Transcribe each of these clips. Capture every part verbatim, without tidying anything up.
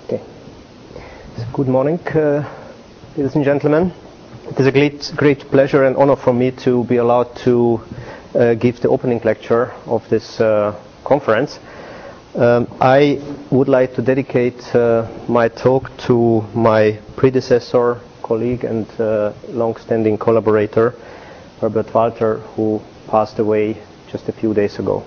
Okay. So good morning, uh, ladies and gentlemen. It is a great, great pleasure and honor for me to be allowed to uh, give the opening lecture of this uh, conference. Um, I would like to dedicate uh, my talk to my predecessor, colleague, and uh, long-standing collaborator, Herbert Walter, who passed away just a few days ago.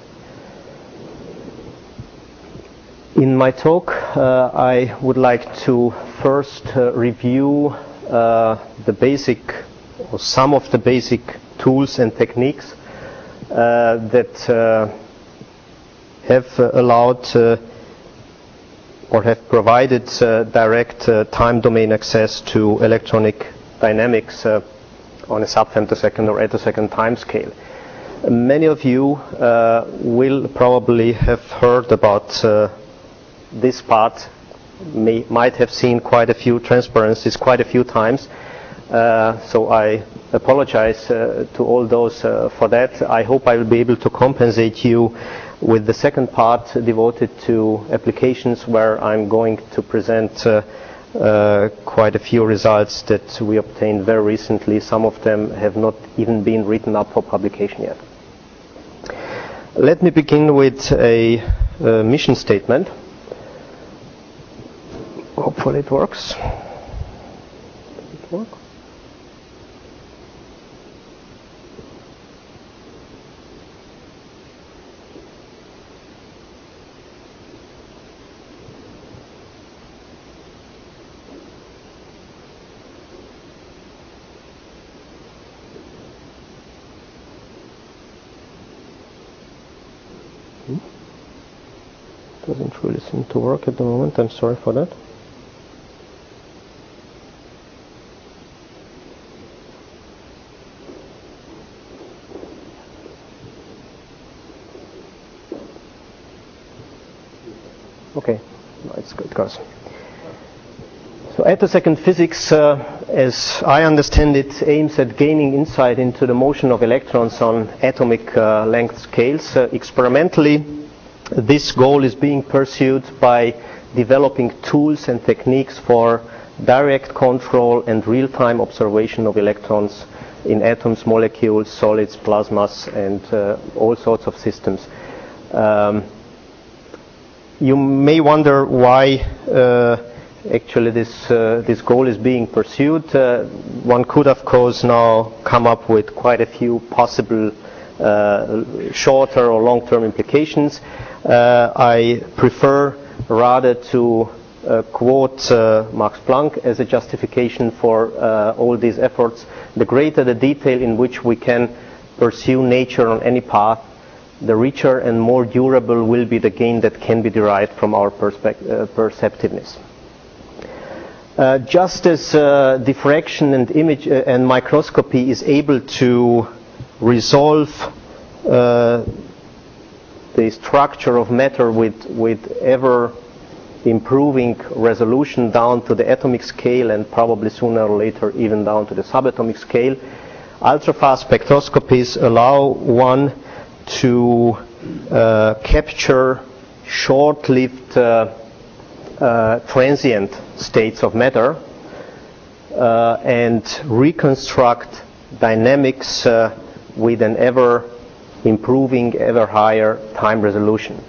In my talk, uh, I would like to first uh, review uh, the basic, or some of the basic tools and techniques uh, that uh, have uh, allowed uh, or have provided uh, direct uh, time domain access to electronic dynamics uh, on a sub-femtosecond or attosecond time scale. Many of you uh, will probably have heard about uh, this part, may, might have seen quite a few transparencies quite a few times. Uh, so I apologize uh, to all those uh, for that. I hope I will be able to compensate you with the second part devoted to applications, where I'm going to present uh, uh, quite a few results that we obtained very recently. Some of them have not even been written up for publication yet. Let me begin with a uh, mission statement. Hopefully it works. Does it work? Hmm? Doesn't really seem to work at the moment. I'm sorry for that. Okay, no, it's good, it goes. So attosecond physics, uh, as I understand it, aims at gaining insight into the motion of electrons on atomic uh, length scales. Uh, experimentally, this goal is being pursued by developing tools and techniques for direct control and real-time observation of electrons in atoms, molecules, solids, plasmas, and uh, all sorts of systems. Um, You may wonder why uh, actually this uh, this goal is being pursued. Uh, one could, of course, now come up with quite a few possible uh, shorter or long-term implications. Uh, I prefer rather to uh, quote uh, Max Planck as a justification for uh, all these efforts. The greater the detail in which we can pursue nature on any path, the richer and more durable will be the gain that can be derived from our perspect- uh, perceptiveness. Uh, just as uh, diffraction and image uh, and microscopy is able to resolve uh, the structure of matter with, with ever improving resolution down to the atomic scale, and probably sooner or later even down to the subatomic scale, ultrafast spectroscopies allow one to uh, capture short-lived uh, uh, transient states of matter uh, and reconstruct dynamics uh, with an ever improving, ever higher time resolution.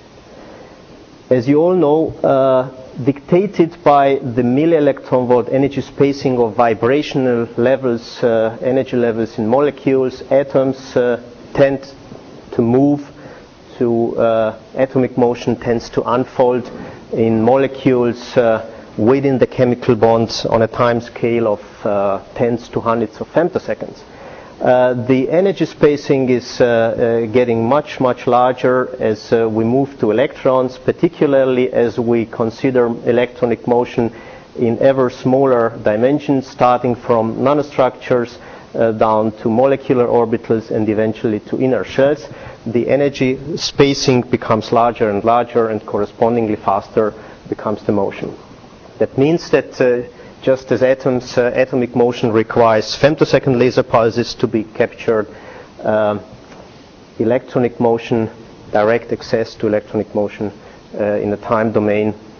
As you all know, uh, dictated by the milli-electron volt energy spacing of vibrational levels, uh, energy levels in molecules, atoms uh, tend to move to uh, atomic motion tends to unfold in molecules uh, within the chemical bonds on a time scale of uh, tens to hundreds of femtoseconds. Uh, the energy spacing is uh, uh, getting much, much larger as uh, we move to electrons, particularly as we consider electronic motion in ever smaller dimensions, starting from nanostructures Uh, down to molecular orbitals and eventually to inner shells. The energy spacing becomes larger and larger, and correspondingly faster becomes the motion. That means that uh, just as atoms, uh, atomic motion requires femtosecond laser pulses to be captured, um, electronic motion, direct access to electronic motion uh, in the time domain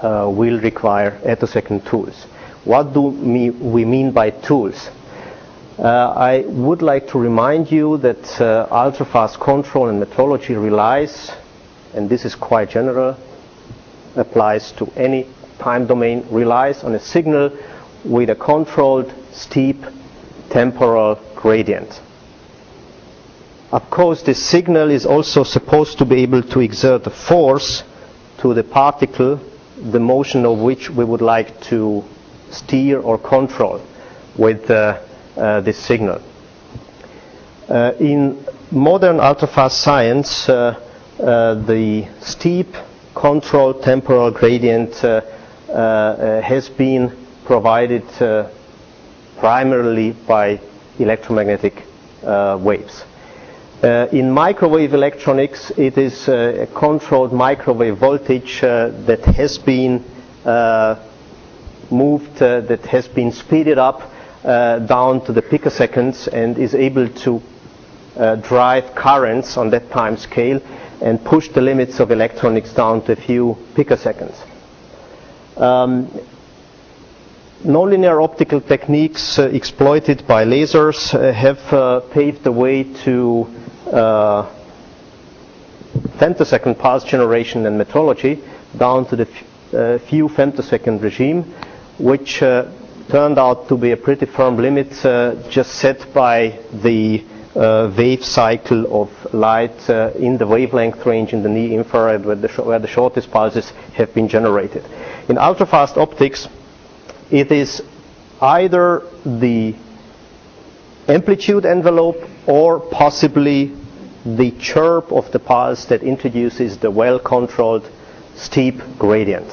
uh, will require attosecond tools. What do we mean by tools? Uh, I would like to remind you that uh, ultrafast control and metrology relies, and this is quite general, applies to any time domain, relies on a signal with a controlled steep temporal gradient. Of course, this signal is also supposed to be able to exert a force to the particle, the motion of which we would like to steer or control with uh, uh, this signal. Uh, in modern ultrafast science, uh, uh, the steep controlled temporal gradient uh, uh, uh, has been provided uh, primarily by electromagnetic uh, waves. Uh, in microwave electronics, it is uh, a controlled microwave voltage uh, that has been uh, moved, uh, that has been speeded up uh, down to the picoseconds and is able to uh, drive currents on that time scale and push the limits of electronics down to a few picoseconds. Um, Nonlinear optical techniques uh, exploited by lasers uh, have uh, paved the way to uh, femtosecond pulse generation and metrology down to the f uh, few femtosecond regime, which uh, turned out to be a pretty firm limit uh, just set by the uh, wave cycle of light uh, in the wavelength range in the near infrared where the, where the shortest pulses have been generated. In ultrafast optics, it is either the amplitude envelope or possibly the chirp of the pulse that introduces the well-controlled steep gradient.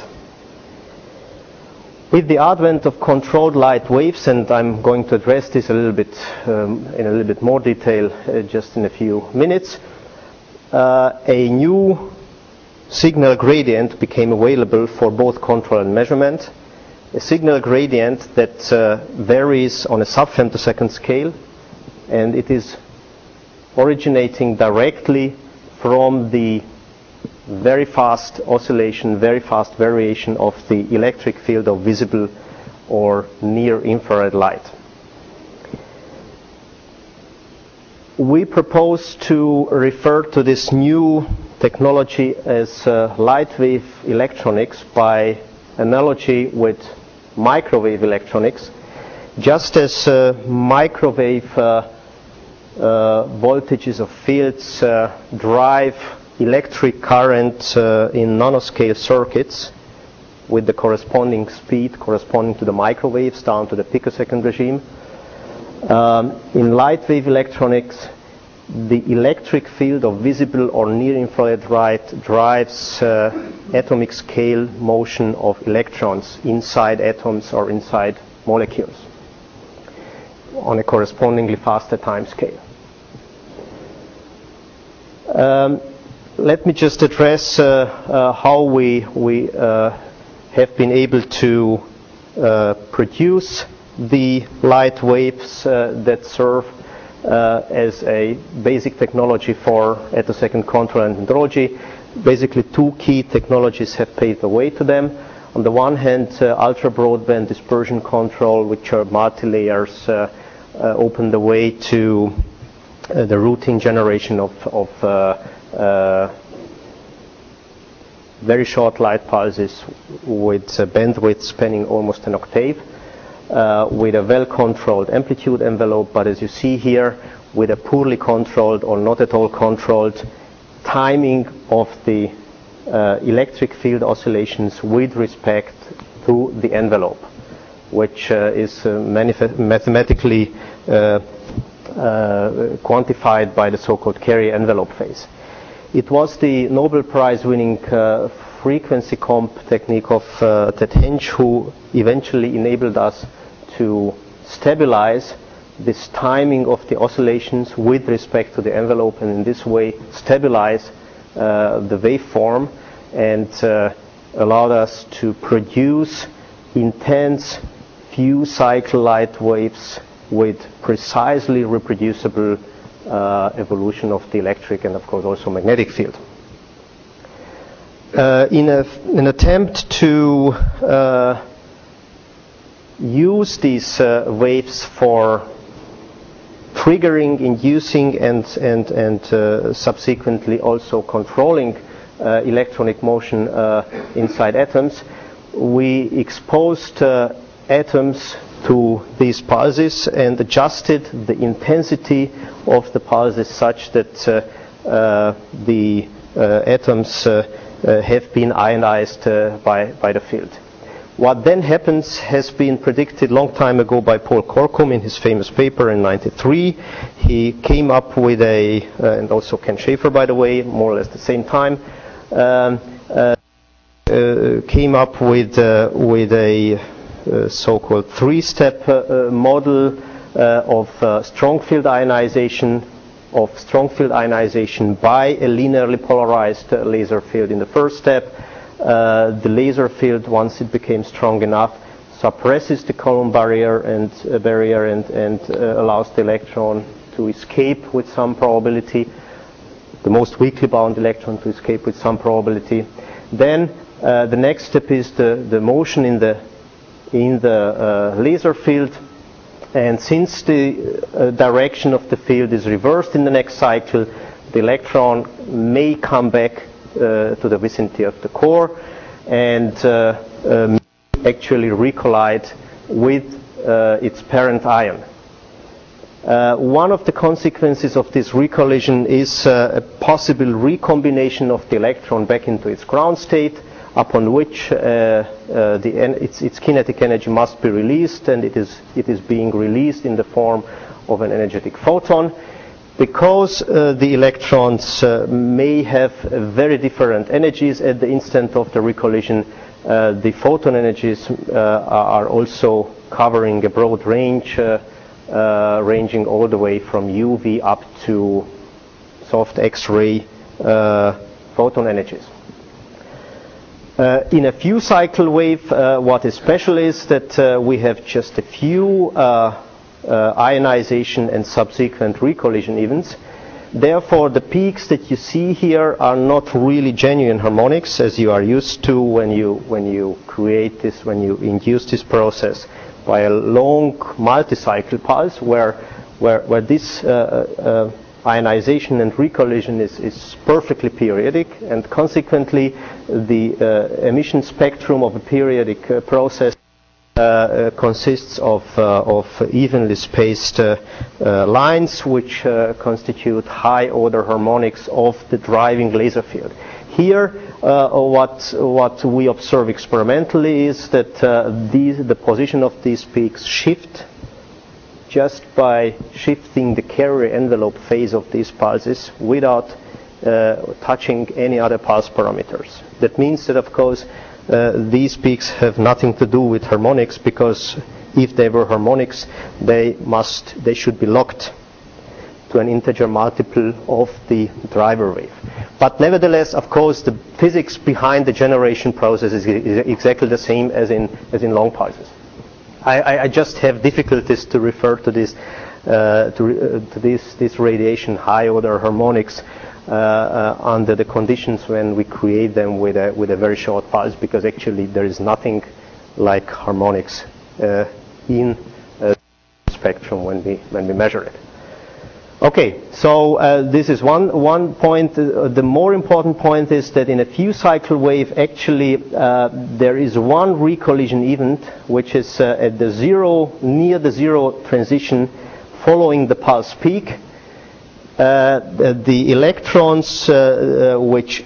With the advent of controlled light waves, and I'm going to address this a little bit um, in a little bit more detail uh, just in a few minutes, uh, a new signal gradient became available for both control and measurement. A signal gradient that uh, varies on a sub-femtosecond scale, and it is originating directly from the very fast oscillation, very fast variation of the electric field of visible or near infrared light. We propose to refer to this new technology as uh, light wave electronics by analogy with microwave electronics. Just as uh, microwave uh, uh, voltages of fields uh, drive electric current uh, in nanoscale circuits with the corresponding speed corresponding to the microwaves down to the picosecond regime, um, in light wave electronics, the electric field of visible or near infrared light drives uh, atomic scale motion of electrons inside atoms or inside molecules on a correspondingly faster time scale. Um, let me just address uh, uh, how we, we uh, have been able to uh, produce the light waves uh, that serve Uh, as a basic technology for attosecond control and metrology. Basically, two key technologies have paved the way to them. On the one hand, uh, ultra-broadband dispersion control, which are multi-layers, uh, uh, open the way to uh, the routine generation of, of uh, uh, very short light pulses with a bandwidth spanning almost an octave. Uh, with a well-controlled amplitude envelope, but as you see here, with a poorly controlled or not at all controlled timing of the uh, electric field oscillations with respect to the envelope, which uh, is uh, mathematically uh, uh, quantified by the so-called Carrier envelope phase. It was the Nobel Prize-winning uh, frequency comp technique of uh, Ted Henge who eventually enabled us to stabilize this timing of the oscillations with respect to the envelope, and in this way stabilize uh, the waveform and uh, allowed us to produce intense few cycle light waves with precisely reproducible uh, evolution of the electric and of course also magnetic field. uh, in a, an attempt to uh, use these uh, waves for triggering, inducing, and and and uh, subsequently also controlling uh, electronic motion uh, inside atoms, we exposed uh, atoms to these pulses and adjusted the intensity of the pulses such that uh, uh, the uh, atoms uh, uh, have been ionized uh, by, by the field. What then happens has been predicted a long time ago by Paul Corkum in his famous paper in ninety-three. He came up with a, uh, and also Ken Schaefer by the way, more or less the same time, um, uh, uh, came up with, uh, with a Uh, so-called three-step uh, uh, model uh, of uh, strong field ionization, of strong field ionization by a linearly polarized uh, laser field in the first step. Uh, the laser field, once it became strong enough, suppresses the Coulomb barrier and uh, barrier and, and uh, allows the electron to escape with some probability, the most weakly bound electron to escape with some probability. Then uh, the next step is the, the motion in the in the uh, laser field, and since the uh, direction of the field is reversed in the next cycle, the electron may come back uh, to the vicinity of the core and uh, um, actually recollide with uh, its parent ion. Uh, one of the consequences of this recollision is uh, a possible recombination of the electron back into its ground state, upon which uh, uh, the en its, its kinetic energy must be released, and it is, it is being released in the form of an energetic photon. Because uh, the electrons uh, may have uh, very different energies at the instant of the recollision, uh, the photon energies uh, are also covering a broad range, uh, uh, ranging all the way from U V up to soft X-ray uh, photon energies. Uh, in a few cycle wave, uh, what is special is that uh, we have just a few uh, uh, ionization and subsequent recollision events. Therefore, the peaks that you see here are not really genuine harmonics, as you are used to when you when you create this, when you induce this process by a long multi-cycle pulse, where where where this uh, uh, ionization and recollision is, is perfectly periodic, and consequently the uh, emission spectrum of a periodic uh, process uh, uh, consists of, uh, of evenly spaced uh, uh, lines which uh, constitute high order harmonics of the driving laser field. Here uh, what, what we observe experimentally is that uh, these, the position of these peaks shift just by shifting the carrier envelope phase of these pulses without uh, touching any other pulse parameters. That means that, of course, uh, these peaks have nothing to do with harmonics, because if they were harmonics, they must, they should be locked to an integer multiple of the driver wave. But nevertheless, of course, the physics behind the generation process is, is exactly the same as in as in long pulses. I, I just have difficulties to refer to this, uh, to, uh, to this, this radiation high order harmonics uh, uh, under the conditions when we create them with a with a very short pulse, because actually there is nothing like harmonics uh, in uh, the spectrum when we when we measure it. Okay, so uh, this is one one point. Uh, the more important point is that in a few cycle wave, actually uh, there is one recollision event which is uh, at the zero, near the zero transition, following the pulse peak. Uh, the electrons uh, uh, which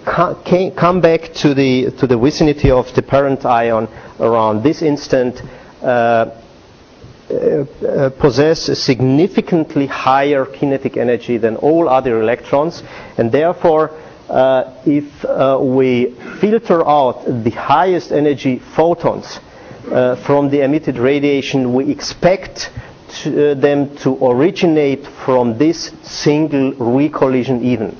ca come back to the to the vicinity of the parent ion around this instant Uh, Uh, uh, possess a significantly higher kinetic energy than all other electrons, and therefore uh, if uh, we filter out the highest energy photons uh, from the emitted radiation, we expect to, uh, them to originate from this single recollision event.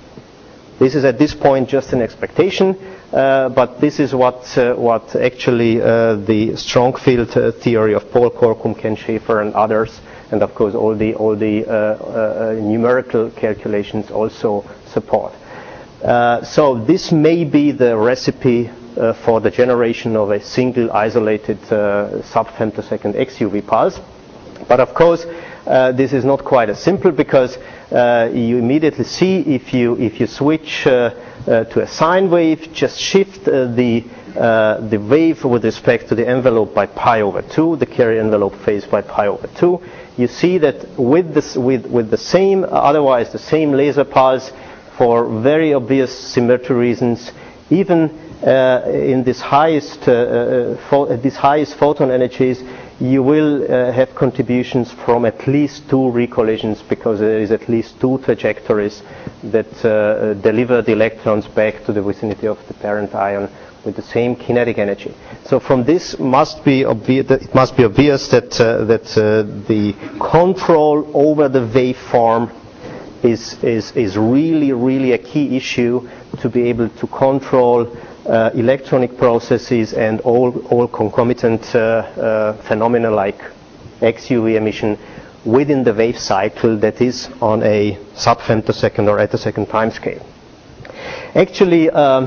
This is at this point just an expectation, uh, but this is what uh, what actually uh, the strong field uh, theory of Paul Corkum, Ken Schaefer, and others, and of course all the all the uh, uh, numerical calculations also support. Uh, so this may be the recipe uh, for the generation of a single isolated uh, sub-femtosecond X U V pulse. But of course, uh, this is not quite as simple, because uh, you immediately see if you if you switch uh, uh, to a sine wave, just shift uh, the uh, the wave with respect to the envelope by pi over two, the carrier envelope phase by pi over two. You see that with this with with the same, otherwise the same laser pulse, for very obvious symmetry reasons, even uh, in this highest uh, uh, these highest photon energies, you will uh, have contributions from at least two recollisions, because there is at least two trajectories that uh, deliver the electrons back to the vicinity of the parent ion with the same kinetic energy. So from this must be obvious, it must be obvious that uh, that uh, the control over the waveform is is is really really a key issue to be able to control Uh, electronic processes and all, all concomitant uh, uh, phenomena like X U V emission within the wave cycle that is on a sub-femtosecond or attosecond time scale. Actually, um,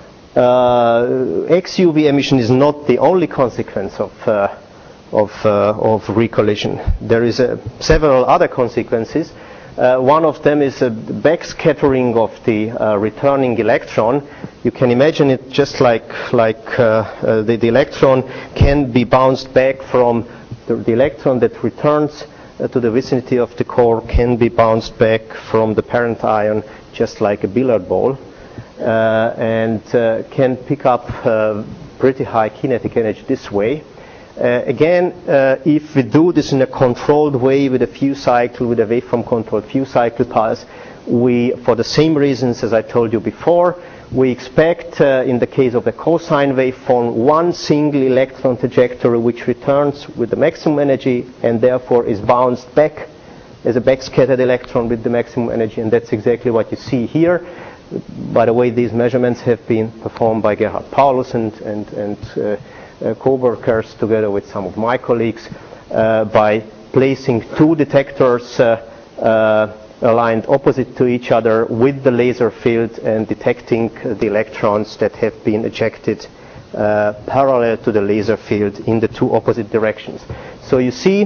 uh, X U V emission is not the only consequence of uh, of, uh, of recollision. There is uh, several other consequences. Uh, one of them is a backscattering of the uh, returning electron. You can imagine it just like like uh, uh, the, the electron can be bounced back from the, the electron that returns uh, to the vicinity of the core can be bounced back from the parent ion just like a billiard ball, uh, and uh, can pick up uh, pretty high kinetic energy this way. Uh, again, uh, if we do this in a controlled way with a few cycle, with a waveform controlled few cycle pulse, we, for the same reasons as I told you before, we expect uh, in the case of a cosine waveform one single electron trajectory which returns with the maximum energy and therefore is bounced back as a backscattered electron with the maximum energy, and that's exactly what you see here. By the way, these measurements have been performed by Gerhard Paulus and, and, and uh, Uh, co-workers together with some of my colleagues uh, by placing two detectors uh, uh, aligned opposite to each other with the laser field and detecting uh, the electrons that have been ejected uh, parallel to the laser field in the two opposite directions. So you see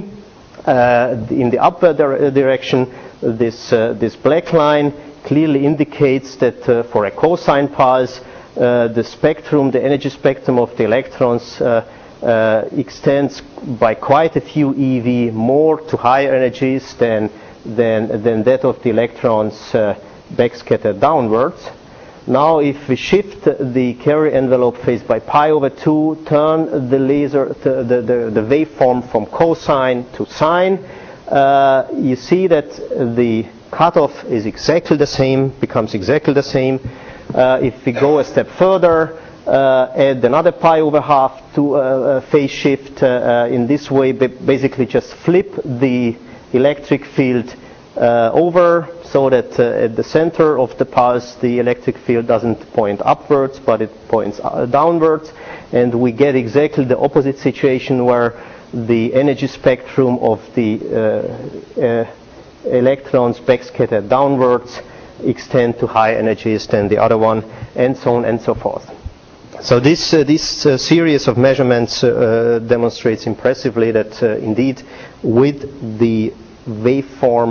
uh, in the upward dire direction this, uh, this black line clearly indicates that uh, for a cosine pulse Uh, the spectrum, the energy spectrum of the electrons uh, uh, extends by quite a few E V more to higher energies than, than, than that of the electrons uh, backscattered downwards. Now if we shift the carrier envelope phase by pi over two, turn the laser, the, the, the, the waveform from cosine to sine, uh, you see that the cutoff is exactly the same, becomes exactly the same. Uh, if we go a step further, uh, add another pi over half to uh, phase shift, uh, uh, in this way basically just flip the electric field uh, over so that uh, at the center of the pulse the electric field doesn't point upwards but it points uh, downwards, and we get exactly the opposite situation where the energy spectrum of the uh, uh, electrons backscattered downwards extend to high energies than the other one, and so on and so forth. So this uh, this uh, series of measurements uh, demonstrates impressively that uh, indeed with the waveform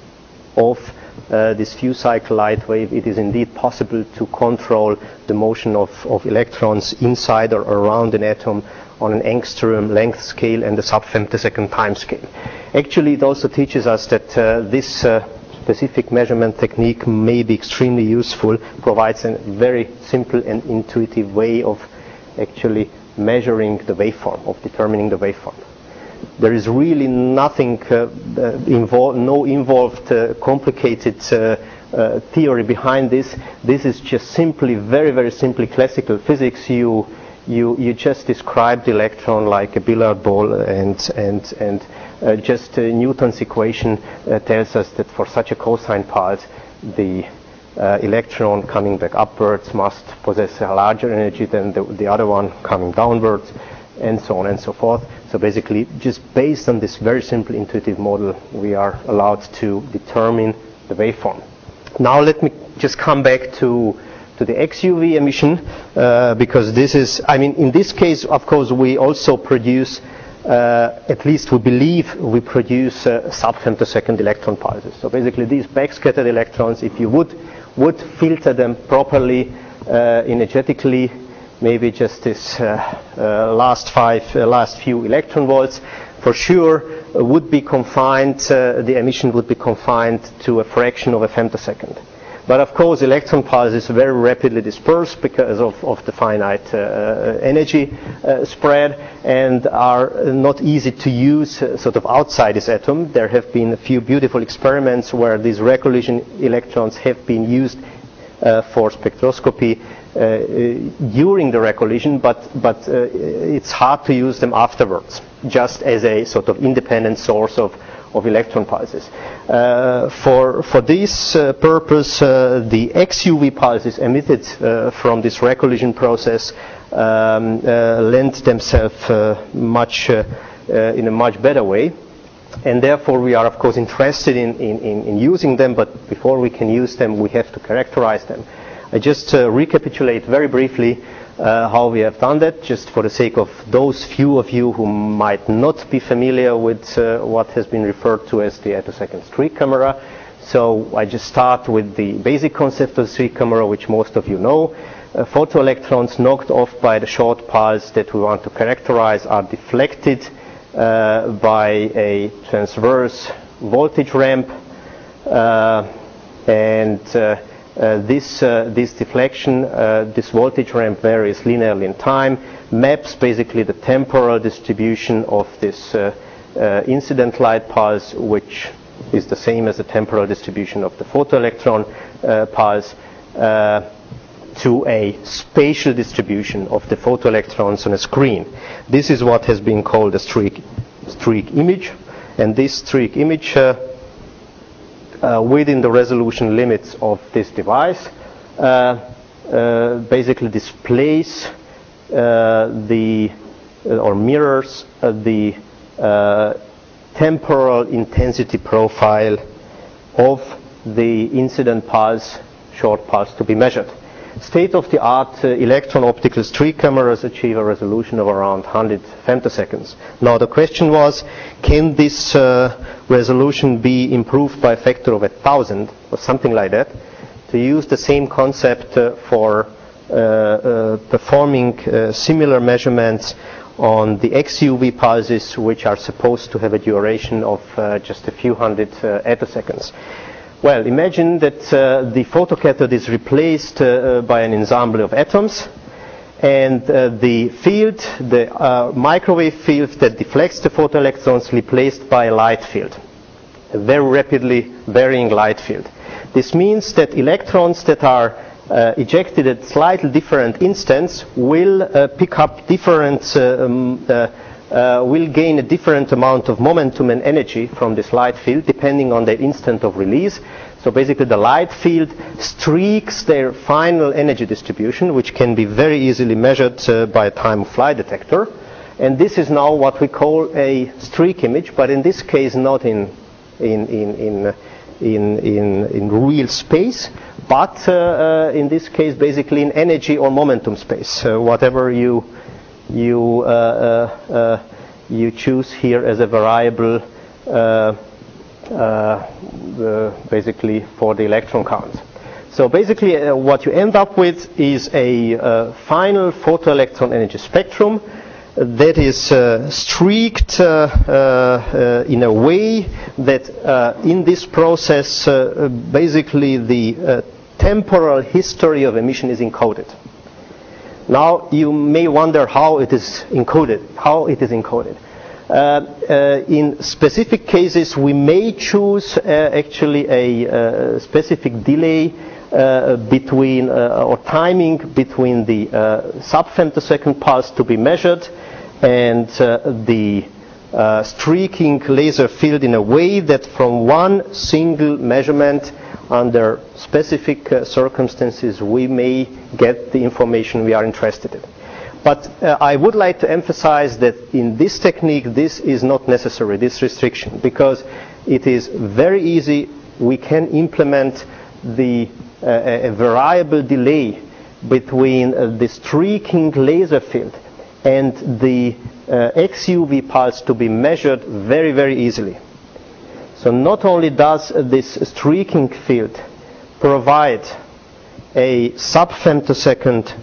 of uh, this few cycle light wave, it is indeed possible to control the motion of, of electrons inside or around an atom on an angstrom length scale and a sub-femtosecond time scale. Actually, it also teaches us that uh, this uh, specific measurement technique may be extremely useful, provides a very simple and intuitive way of actually measuring the waveform, of determining the waveform. There is really nothing uh, uh, involved, no involved uh, complicated uh, uh, theory behind this. This is just simply very, very simply classical physics. You you you just describe the electron like a billiard ball, and and and Uh, just uh, Newton's equation uh, tells us that for such a cosine pulse, the uh, electron coming back upwards must possess a larger energy than the, the other one coming downwards, and so on and so forth. So basically, just based on this very simple intuitive model, we are allowed to determine the waveform. Now let me just come back to to the X U V emission, uh, because this is, I mean, in this case, of course, we also produce, uh, at least we believe we produce uh, sub-femtosecond electron pulses. So basically these backscattered electrons, if you would would filter them properly, uh, energetically, maybe just this uh, uh, last five, uh, last few electron volts, for sure uh, would be confined, uh, the emission would be confined to a fraction of a femtosecond. But of course, electron pulses very rapidly disperse because of, of the finite uh, energy uh, spread, and are not easy to use uh, sort of outside this atom. There have been a few beautiful experiments where these recollision electrons have been used uh, for spectroscopy uh, uh, during the recollision, but, but uh, it's hard to use them afterwards, just as a sort of independent source of of electron pulses. Uh, for for this uh, purpose, uh, the X U V pulses emitted uh, from this recollision process um, uh, lend themselves uh, much uh, uh, in a much better way, and therefore we are of course interested in, in, in using them. But before we can use them, we have to characterize them. I just uh, recapitulate very briefly Uh, how we have done that, just for the sake of those few of you who might not be familiar with uh, what has been referred to as the attosecond streak camera. So I just start with the basic concept of the streak camera, which most of you know. Uh, photoelectrons knocked off by the short pulse that we want to characterize are deflected uh, by a transverse voltage ramp, uh, and uh, Uh, this, uh, this deflection, uh, this voltage ramp varies linearly in time, maps basically the temporal distribution of this uh, uh, incident light pulse, which is the same as the temporal distribution of the photoelectron uh, pulse, uh, to a spatial distribution of the photoelectrons on a screen. This is what has been called a streak, streak image, and this streak image uh, Uh, within the resolution limits of this device, uh, uh, basically displays uh, the uh, or mirrors uh, the uh, temporal intensity profile of the incident pulse, short pulse, to be measured. State-of-the-art uh, electron optical streak cameras achieve a resolution of around one hundred femtoseconds. Now the question was, can this uh, resolution be improved by a factor of a thousand or something like that, to use the same concept uh, for uh, uh, performing uh, similar measurements on the X U V pulses, which are supposed to have a duration of uh, just a few hundred uh, attoseconds. Well, imagine that uh, the photocathode is replaced uh, by an ensemble of atoms, and uh, the field, the uh, microwave field that deflects the photoelectrons, replaced by a light field, a very rapidly varying light field. This means that electrons that are uh, ejected at slightly different instants will uh, pick up different uh, um, uh, Uh, will gain a different amount of momentum and energy from this light field depending on their instant of release. So basically the light field streaks their final energy distribution, which can be very easily measured uh, by a time of flight detector. And this is now what we call a streak image, but in this case not in in in in uh, in, in, in real space, but uh, uh, in this case basically in energy or momentum space, uh, whatever you you uh, uh, uh, you choose here as a variable uh, uh, the basically for the electron count. So basically uh, what you end up with is a uh, final photoelectron energy spectrum that is uh, streaked uh, uh, in a way that uh, in this process uh, basically the uh, temporal history of emission is encoded. Now you may wonder how it is encoded, how it is encoded. Uh, uh, in specific cases we may choose uh, actually a uh, specific delay uh, between uh, or timing between the uh, sub-femtosecond pulse to be measured and uh, the uh, streaking laser field in a way that from one single measurement under specific uh, circumstances we may get the information we are interested in. But uh, I would like to emphasize that in this technique this is not necessary, this restriction, because it is very easy. We can implement the uh, a variable delay between uh, the streaking laser field and the uh, X U V pulse to be measured very, very easily. So not only does this streaking field provide a sub-femtosecond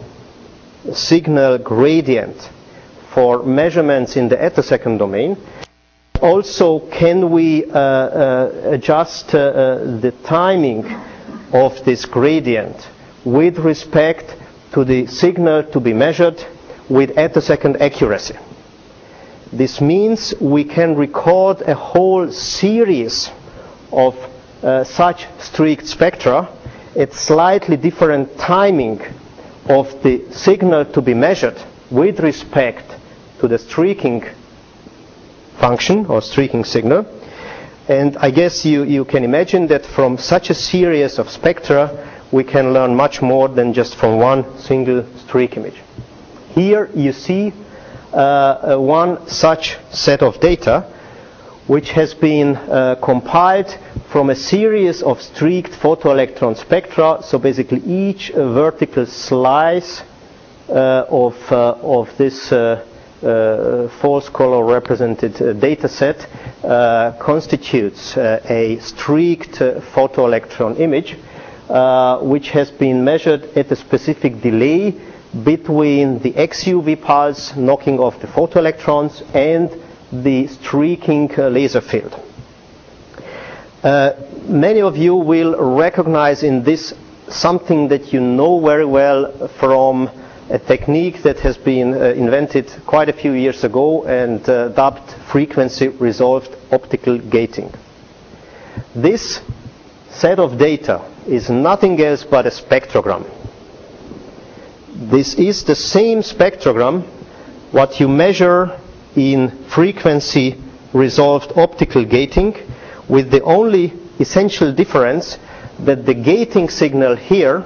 signal gradient for measurements in the attosecond domain, also can we uh, uh, adjust uh, uh, the timing of this gradient with respect to the signal to be measured with attosecond accuracy. This means we can record a whole series of uh, such streaked spectra at slightly different timing of the signal to be measured with respect to the streaking function or streaking signal. And I guess you, you can imagine that from such a series of spectra we can learn much more than just from one single streak image. Here you see uh, uh, one such set of data which has been uh, compiled from a series of streaked photoelectron spectra. So basically each uh, vertical slice uh, of, uh, of this uh, uh, false color represented uh, data set uh, constitutes uh, a streaked uh, photoelectron image uh, which has been measured at a specific delay between the X U V pulse knocking off the photoelectrons and the streaking uh, laser field. Uh, many of you will recognize in this something that you know very well from a technique that has been uh, invented quite a few years ago and uh, dubbed frequency resolved optical gating. This set of data is nothing else but a spectrogram. This is the same spectrogram what you measure in frequency resolved optical gating, with the only essential difference that the gating signal here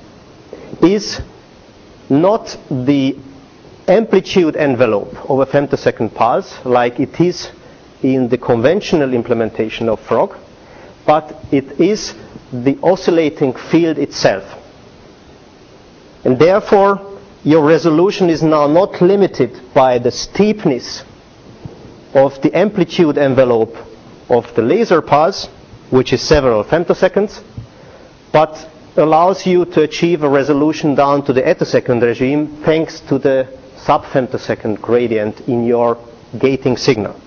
is not the amplitude envelope of a femtosecond pulse like it is in the conventional implementation of FROG, but it is the oscillating field itself. And therefore your resolution is now not limited by the steepness of the amplitude envelope of the laser pulse, which is several femtoseconds, but allows you to achieve a resolution down to the attosecond regime thanks to the sub-femtosecond gradient in your gating signal.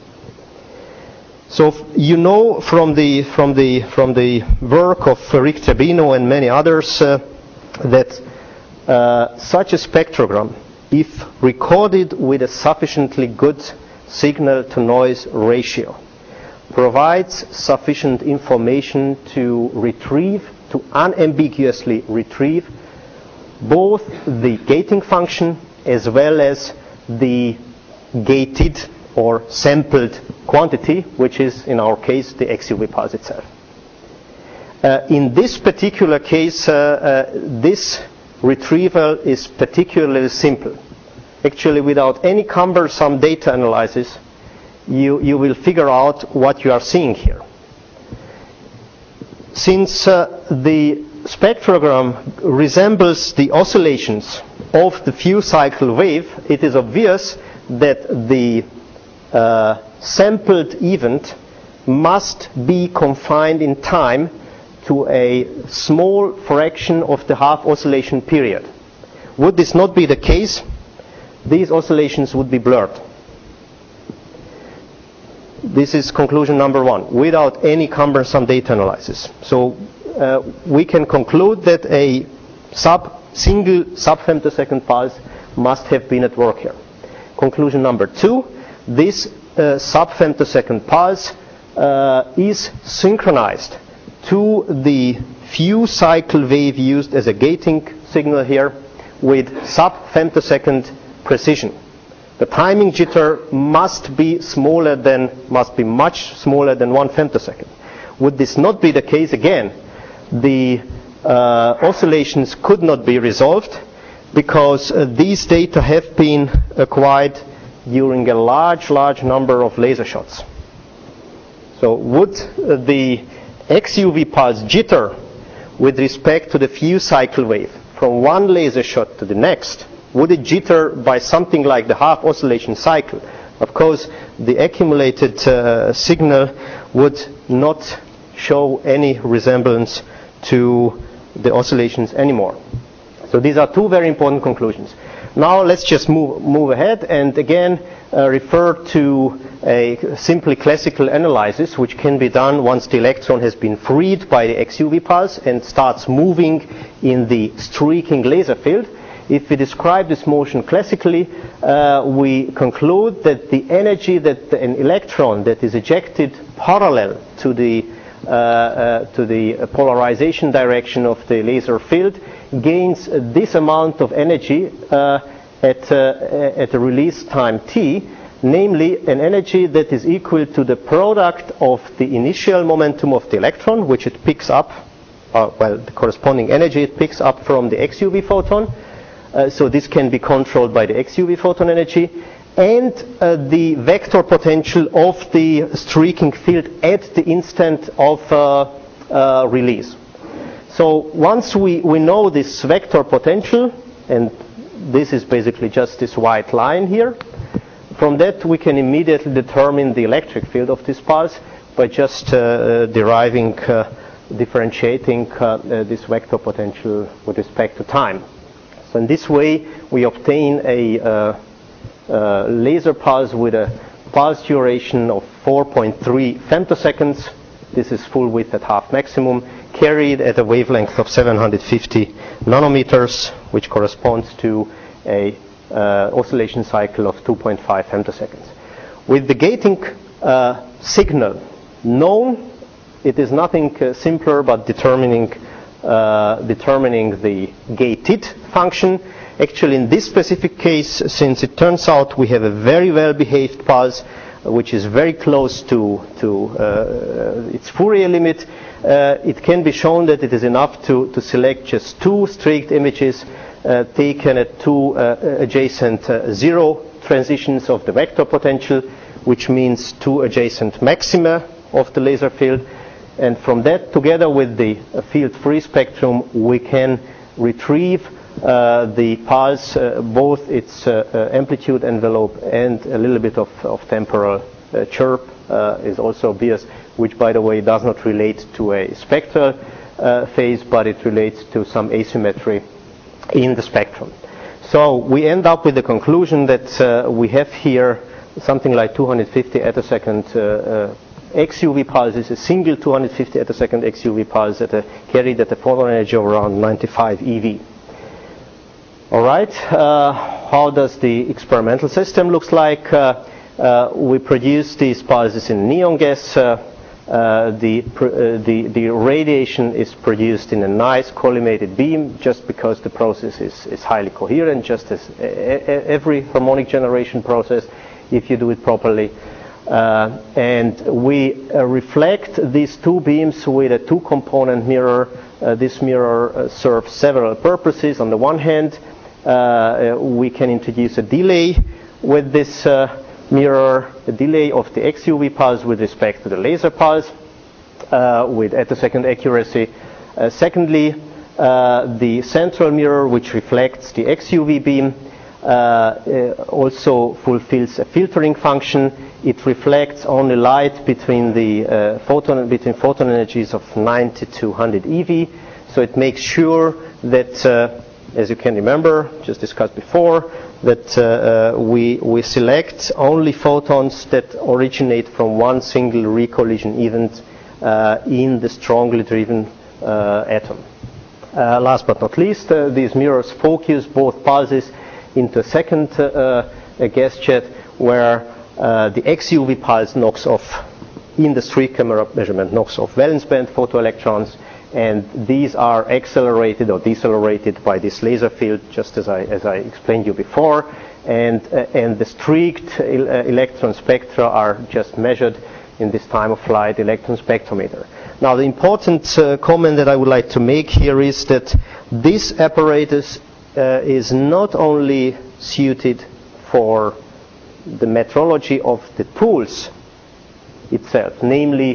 So you know from the from the from the work of Rick Trebino and many others uh, that uh, such a spectrogram, if recorded with a sufficiently good signal-to-noise ratio, provides sufficient information to retrieve, to unambiguously retrieve both the gating function as well as the gated or sampled quantity, which is in our case the X U V pulse itself. Uh, in this particular case, uh, uh, this retrieval is particularly simple. Actually, without any cumbersome data analysis, you, you will figure out what you are seeing here. Since uh, the spectrogram resembles the oscillations of the few cycle wave, it is obvious that the uh, sampled event must be confined in time to a small fraction of the half oscillation period. Would this not be the case, these oscillations would be blurred. This is conclusion number one, without any cumbersome data analysis. So uh, we can conclude that a sub, single sub-femtosecond pulse must have been at work here. Conclusion number two, this uh, sub-femtosecond pulse uh, is synchronized to the few cycle wave used as a gating signal here with sub-femtosecond precision. The timing jitter must be smaller than, must be much smaller than one femtosecond. Would this not be the case again, the uh, oscillations could not be resolved because uh, these data have been acquired during a large, large number of laser shots. So would uh, the X U V pulse jitter with respect to the fuse cycle wave from one laser shot to the next, would it jitter by something like the half oscillation cycle? Of course, the accumulated uh, signal would not show any resemblance to the oscillations anymore. So these are two very important conclusions. Now let's just move, move ahead and again uh, refer to a simply classical analysis which can be done once the electron has been freed by the X U V pulse and starts moving in the streaking laser field. If we describe this motion classically, uh, we conclude that the energy that an electron that is ejected parallel to the uh, uh, to the polarization direction of the laser field gains this amount of energy uh, at uh, at a release time t, namely an energy that is equal to the product of the initial momentum of the electron, which it picks up, uh, well, the corresponding energy it picks up from the X U V photon. Uh, so this can be controlled by the X U V photon energy, and uh, the vector potential of the streaking field at the instant of uh, uh, release. So once we, we know this vector potential, and this is basically just this white line here, from that we can immediately determine the electric field of this pulse by just uh, deriving, uh, differentiating uh, uh, this vector potential with respect to time. So in this way, we obtain a uh, uh, laser pulse with a pulse duration of four point three femtoseconds. This is full width at half maximum, carried at a wavelength of seven hundred fifty nanometers, which corresponds to a uh, oscillation cycle of two point five femtoseconds. With the gating uh, signal known, it is nothing uh, simpler but determining Uh, determining the gated function. Actually, in this specific case, since it turns out we have a very well behaved pulse uh, which is very close to, to uh, its Fourier limit, uh, it can be shown that it is enough to, to select just two streaked images uh, taken at two uh, adjacent uh, zero transitions of the vector potential, which means two adjacent maxima of the laser field. And from that, together with the uh, field-free spectrum, we can retrieve uh, the pulse, uh, both its uh, uh, amplitude envelope and a little bit of, of temporal uh, chirp uh, is also obvious, which, by the way, does not relate to a spectral uh, phase, but it relates to some asymmetry in the spectrum. So we end up with the conclusion that uh, we have here something like two hundred fifty attosecond uh, uh, X U V pulse is a single two hundred fifty attosecond X U V pulse at a, carried at a photon energy of around ninety-five E V. All right, uh, how does the experimental system looks like? Uh, uh, we produce these pulses in neon gas. Uh, uh, the, pr uh, the, the radiation is produced in a nice collimated beam just because the process is, is highly coherent, just as a a every harmonic generation process, if you do it properly. Uh, and we uh, reflect these two beams with a two-component mirror. Uh, this mirror uh, serves several purposes. On the one hand, uh, we can introduce a delay with this uh, mirror, a delay of the X U V pulse with respect to the laser pulse uh, with attosecond accuracy. Uh, secondly, uh, the central mirror, which reflects the X U V beam, Uh, uh, also fulfills a filtering function. It reflects only light between the uh, photon between photon energies of ninety to one hundred E V. So it makes sure that, uh, as you can remember, just discussed before, that uh, uh, we we select only photons that originate from one single recollision event uh, in the strongly driven uh, atom. Uh, last but not least, uh, these mirrors focus both pulses into a second uh, a gas jet where uh, the X U V pulse knocks off, in the streak camera measurement, knocks off valence band photoelectrons, and these are accelerated or decelerated by this laser field, just as I, as I explained you before, and, uh, and the streaked el uh, electron spectra are just measured in this time of flight electron spectrometer. Now, the important uh, comment that I would like to make here is that this apparatus Uh, is not only suited for the metrology of the pulse itself, namely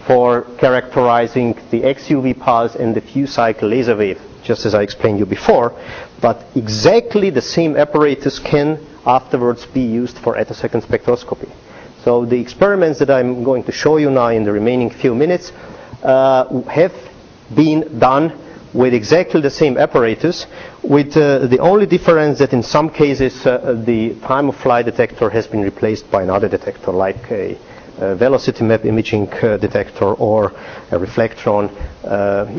for characterizing the X U V pulse and the Q cycle laser wave, just as I explained you before. But exactly the same apparatus can afterwards be used for attosecond spectroscopy. So the experiments that I'm going to show you now in the remaining few minutes uh, have been done with exactly the same apparatus, with uh, the only difference that in some cases uh, the time of flight detector has been replaced by another detector, like a, a velocity map imaging uh, detector or a reflectron uh,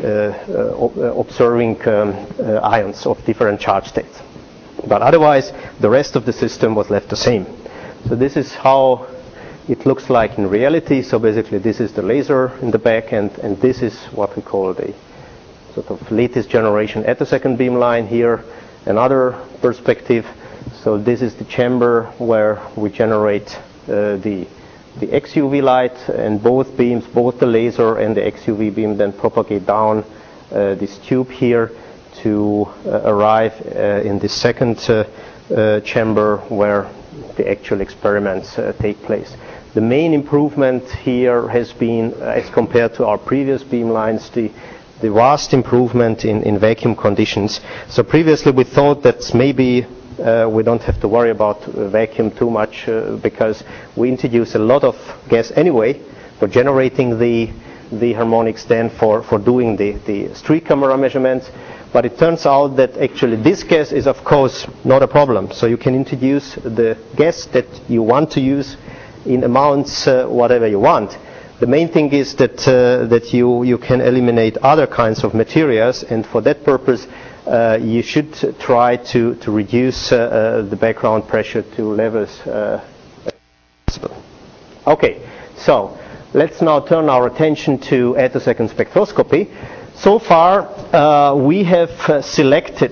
uh, uh, observing um, uh, ions of different charge states. But otherwise, the rest of the system was left the same. So this is how it looks like in reality. So basically, this is the laser in the back, and, and this is what we call the sort of latest generation attosecond beamline. Here, another perspective. So this is the chamber where we generate uh, the the X U V light, and both beams, both the laser and the X U V beam, then propagate down uh, this tube here to uh, arrive uh, in the second uh, uh, chamber where the actual experiments uh, take place. The main improvement here has been, uh, as compared to our previous beamlines, the the vast improvement in, in vacuum conditions. So previously we thought that maybe uh, we don't have to worry about uh, vacuum too much uh, because we introduce a lot of gas anyway for generating the the harmonics, then for, for doing the, the streak camera measurements. But it turns out that actually this gas is of course not a problem. So you can introduce the gas that you want to use in amounts uh, whatever you want. The main thing is that uh, that you you can eliminate other kinds of materials, and for that purpose uh, you should try to to reduce uh, uh, the background pressure to levels uh, possible. Okay, so let's now turn our attention to attosecond spectroscopy. So far uh, we have uh, selected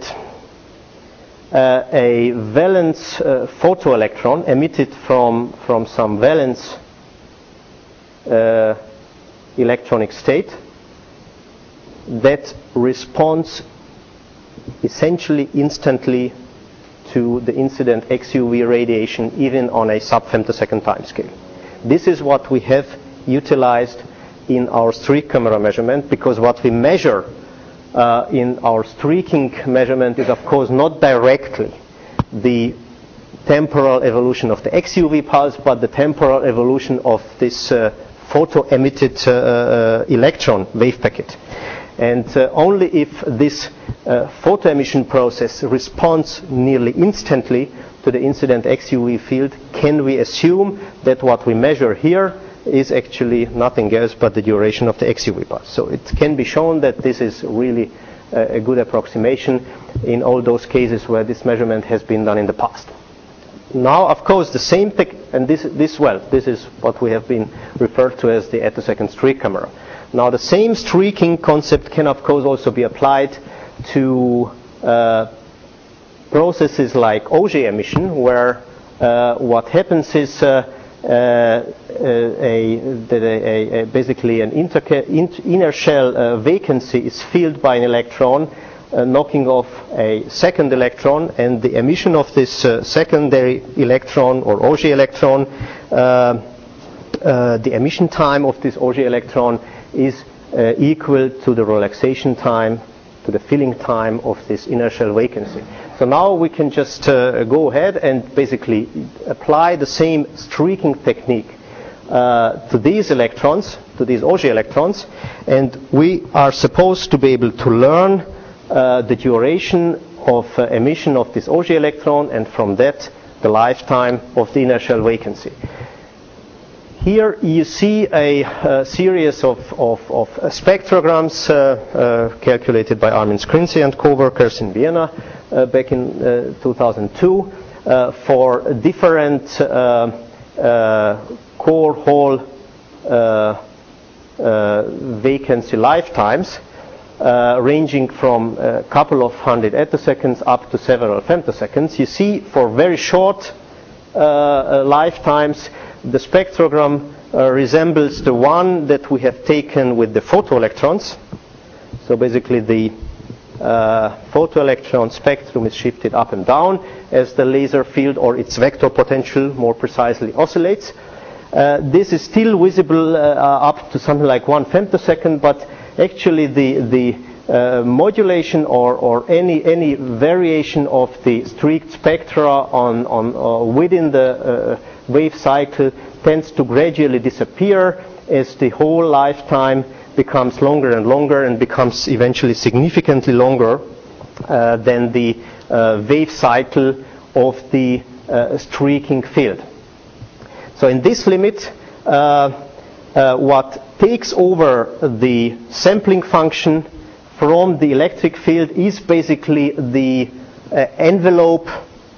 uh, a valence uh, photoelectron emitted from from some valence Uh, electronic state that responds essentially instantly to the incident X U V radiation, even on a sub-femtosecond time scale. This is what we have utilized in our streak camera measurement, because what we measure uh, in our streaking measurement is of course not directly the temporal evolution of the X U V pulse, but the temporal evolution of this uh, photo-emitted uh, uh, electron wave packet. And uh, only if this uh, photo emission process responds nearly instantly to the incident X U V field can we assume that what we measure here is actually nothing else but the duration of the X U V pulse. So it can be shown that this is really uh, a good approximation in all those cases where this measurement has been done in the past. Now, of course, the same tech, and this, this, well, this is what we have been referred to as the attosecond streak camera. Now, the same streaking concept can, of course, also be applied to uh, processes like Auger emission, where uh, what happens is uh, uh, a, a, a, basically an inter inner shell uh, vacancy is filled by an electron, Uh, knocking off a second electron, and the emission of this uh, secondary electron or Auger electron, uh, uh, the emission time of this Auger electron is uh, equal to the relaxation time, to the filling time of this inner shell vacancy. So now we can just uh, go ahead and basically apply the same streaking technique uh, to these electrons, to these Auger electrons, and we are supposed to be able to learn Uh, the duration of uh, emission of this Auger electron, and from that the lifetime of the inner shell vacancy. Here you see a, a series of, of, of uh, spectrograms uh, uh, calculated by Armin Skrinzi and co-workers in Vienna uh, back in uh, two thousand two uh, for different uh, uh, core hole uh, uh, vacancy lifetimes. Uh, ranging from a couple of hundred attoseconds up to several femtoseconds. You see, for very short uh, uh, lifetimes, the spectrogram uh, resembles the one that we have taken with the photoelectrons. So basically the uh, photoelectron spectrum is shifted up and down as the laser field or its vector potential more precisely oscillates. Uh, this is still visible uh, up to something like one femtosecond, but actually the, the uh, modulation or, or any, any variation of the streaked spectra on, on, uh, within the uh, wave cycle tends to gradually disappear as the whole lifetime becomes longer and longer and becomes eventually significantly longer uh, than the uh, wave cycle of the uh, streaking field. So in this limit, uh, uh, what takes over the sampling function from the electric field is basically the uh, envelope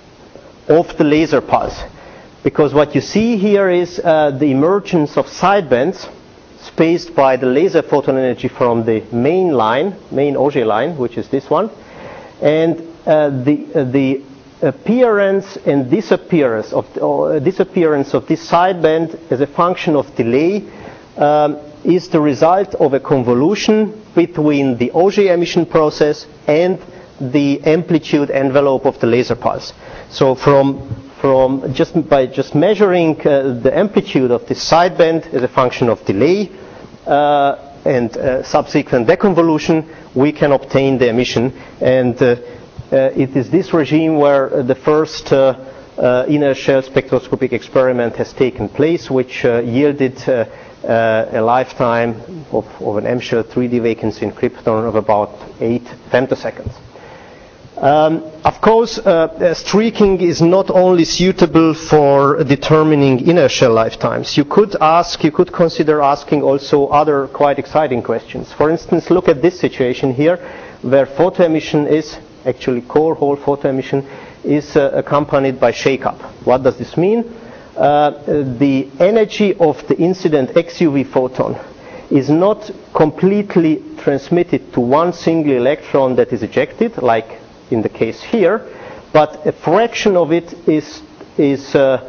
of the laser pulse. Because what you see here is uh, the emergence of sidebands spaced by the laser photon energy from the main line, main Auger line, which is this one, and uh, the uh, the appearance and disappearance of the, uh, disappearance of this sideband as a function of delay um, is the result of a convolution between the Auger emission process and the amplitude envelope of the laser pulse. So from from just by just measuring uh, the amplitude of this sideband as a function of delay uh, and uh, subsequent deconvolution, we can obtain the emission. And uh, uh, it is this regime where uh, the first uh, uh, inner shell spectroscopic experiment has taken place, which uh, yielded uh, uh, a lifetime of, of an M-shell three D vacancy in krypton of about eight femtoseconds. Um, of course, uh, streaking is not only suitable for determining inner shell lifetimes. You could ask, you could consider asking also other quite exciting questions. For instance, look at this situation here, where photoemission is, actually core hole photoemission, is uh, accompanied by shake-up. What does this mean? Uh, the energy of the incident X U V photon is not completely transmitted to one single electron that is ejected, like in the case here, but a fraction of it is is uh,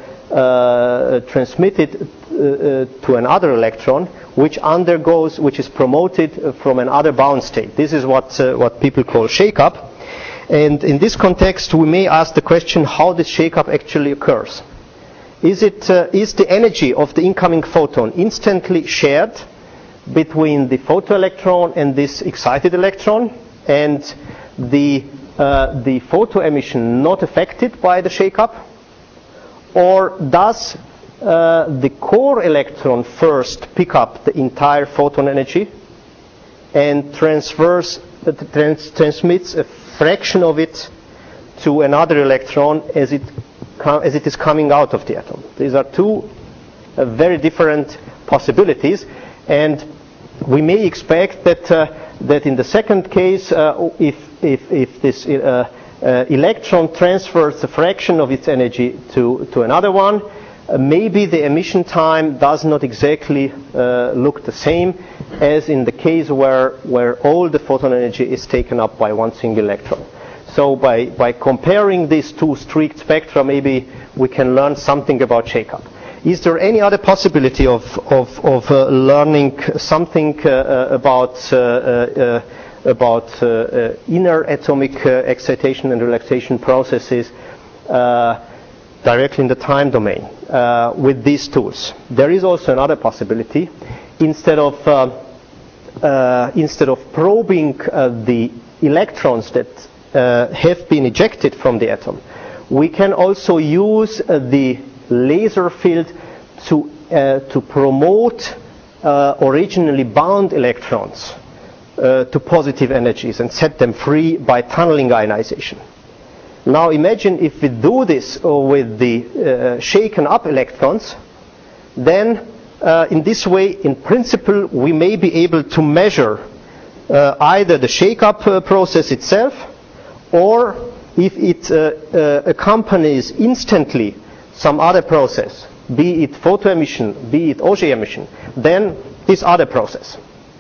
uh, transmitted uh, uh, to another electron, which undergoes, which is promoted from another bound state. This is what uh, what people call shake-up, and in this context, we may ask the question how this shake-up actually occurs. Is it uh, is the energy of the incoming photon instantly shared between the photoelectron and this excited electron, and the Uh, the photoemission not affected by the shake-up, or does uh, the core electron first pick up the entire photon energy and transfers, uh, trans transmits a fraction of it to another electron as it as it is coming out of the atom? These are two uh, very different possibilities, and we may expect that uh, that in the second case, uh, if If, if this uh, uh, electron transfers a fraction of its energy to, to another one, uh, maybe the emission time does not exactly uh, look the same as in the case where, where all the photon energy is taken up by one single electron. So by, by comparing these two streaked spectra, maybe we can learn something about shake-up. Is there any other possibility of, of, of uh, learning something uh, about uh, uh, about uh, uh, inner atomic uh, excitation and relaxation processes uh, directly in the time domain uh, with these tools? There is also another possibility. Instead of uh, uh, instead of probing uh, the electrons that uh, have been ejected from the atom, we can also use uh, the laser field to uh, to promote uh, originally bound electrons Uh, to positive energies and set them free by tunneling ionization. Now imagine if we do this uh, with the uh, shaken up electrons, then uh, in this way, in principle, we may be able to measure uh, either the shake-up uh, process itself, or if it uh, uh, accompanies instantly some other process, be it photoemission, be it Auger emission, then this other process.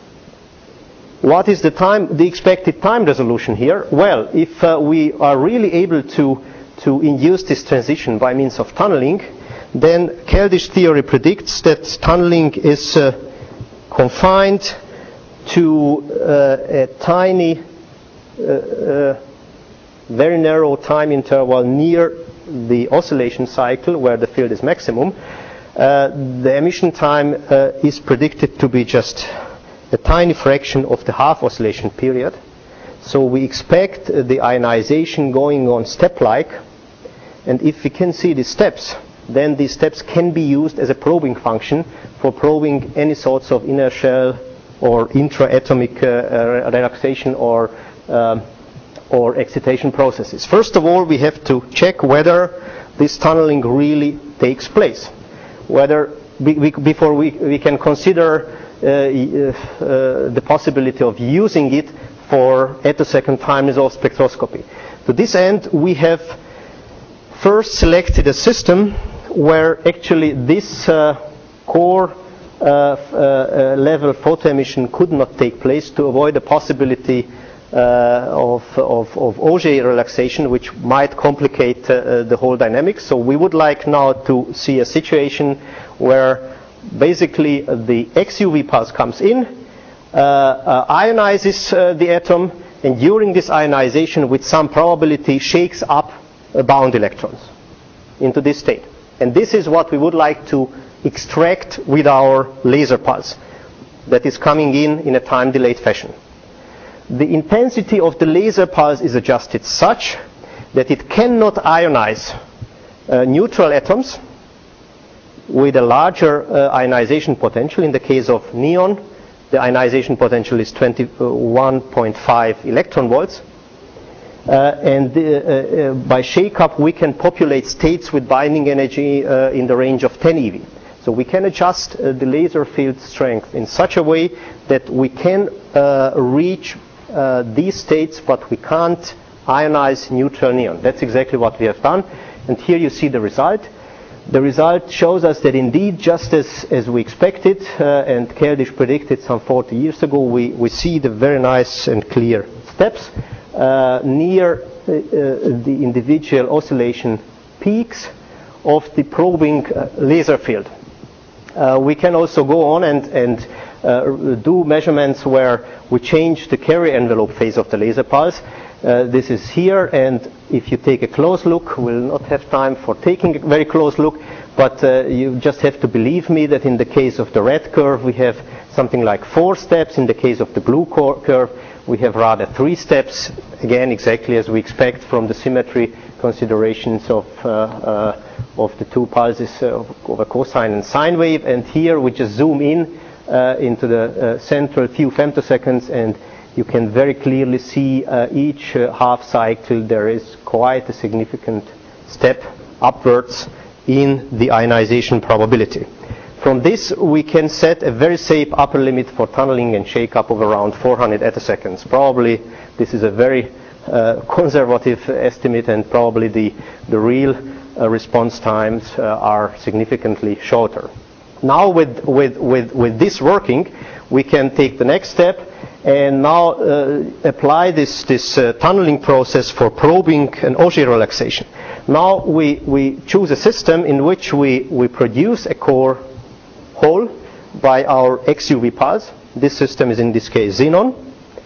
What is the time, the expected time resolution here? Well, if uh, we are really able to, to induce this transition by means of tunneling, then Keldysh theory predicts that tunneling is uh, confined to uh, a tiny, uh, uh, very narrow time interval near the oscillation cycle where the field is maximum. uh, the emission time uh, is predicted to be just a tiny fraction of the half oscillation period. So we expect the ionization going on step-like, and if we can see the steps, then these steps can be used as a probing function for probing any sorts of inertial or intra-atomic uh, relaxation or um, or excitation processes. First of all, we have to check whether this tunneling really takes place, whether we, we, before we, we can consider uh, uh, the possibility of using it for attosecond time resolved spectroscopy. To this end, we have first selected a system where actually this uh, core uh, uh, level photoemission could not take place to avoid the possibility uh, of, of, of Auger relaxation, which might complicate uh, the whole dynamics. So we would like now to see a situation where basically the X U V pulse comes in, uh, uh, ionizes uh, the atom, and during this ionization with some probability shakes up uh, bound electrons into this state. And this is what we would like to extract with our laser pulse that is coming in in a time delayed fashion. The intensity of the laser pulse is adjusted such that it cannot ionize uh, neutral atoms with a larger uh, ionization potential. In the case of neon, the ionization potential is twenty-one point five electron volts. Uh, and uh, uh, by shake-up, we can populate states with binding energy uh, in the range of ten eV. So we can adjust uh, the laser field strength in such a way that we can uh, reach uh, these states, but we can't ionize neutral neon. That's exactly what we have done. And here you see the result. The result shows us that indeed, just as, as we expected, uh, and Keldysh predicted some forty years ago, we, we see the very nice and clear steps uh, near uh, uh, the individual oscillation peaks of the probing uh, laser field. Uh, we can also go on and, and uh, do measurements where we change the carrier envelope phase of the laser pulse. Uh, this is here, and if you take a close look, we'll not have time for taking a very close look, but uh, you just have to believe me that in the case of the red curve, we have something like four steps. In the case of the blue curve, we have rather three steps, again, exactly as we expect from the symmetry considerations of, uh, uh, of the two pulses uh, of a cosine and sine wave. And here we just zoom in uh, into the uh, central few femtoseconds, and you can very clearly see uh, each uh, half cycle there is quite a significant step upwards in the ionization probability. From this we can set a very safe upper limit for tunneling and shake-up of around four hundred attoseconds. Probably this is a very uh, conservative estimate, and probably the, the real uh, response times uh, are significantly shorter. Now with, with, with, with this working, we can take the next step and now uh, apply this, this uh, tunneling process for probing an Auger relaxation. Now we, we choose a system in which we, we produce a core hole by our X U V pulse. This system is in this case xenon.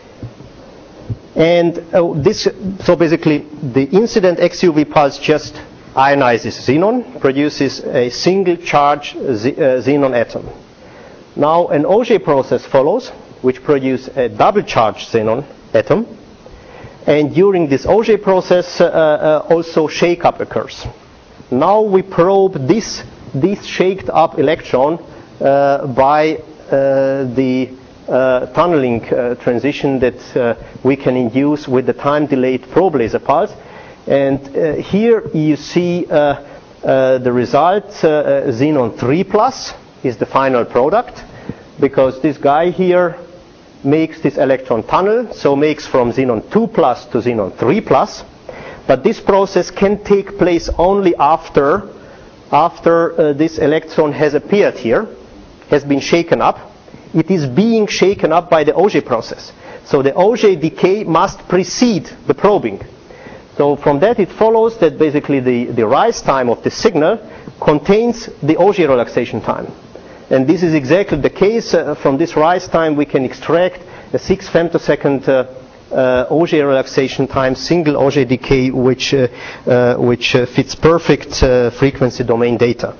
And uh, this, so basically the incident X U V pulse just ionizes xenon, produces a single charge z uh, xenon atom. Now an Auger process follows, which produces a double charged xenon atom. And during this Auger process uh, uh, also shake-up occurs. Now we probe this, this shaked up electron uh, by uh, the uh, tunneling uh, transition that uh, we can induce with the time delayed probe laser pulse. And uh, here you see uh, uh, the result, uh, uh, xenon three plus is the final product, because this guy here makes this electron tunnel, so makes from xenon two plus to xenon three plus. But this process can take place only after, after uh, this electron has appeared here, has been shaken up. It is being shaken up by the Auger process. So the Auger decay must precede the probing. So from that it follows that basically the, the rise time of the signal contains the Auger relaxation time. And this is exactly the case. Uh, from this rise time we can extract a six femtosecond uh, uh, Auger relaxation time, single Auger decay, which, uh, uh, which uh, fits perfect uh, frequency domain data.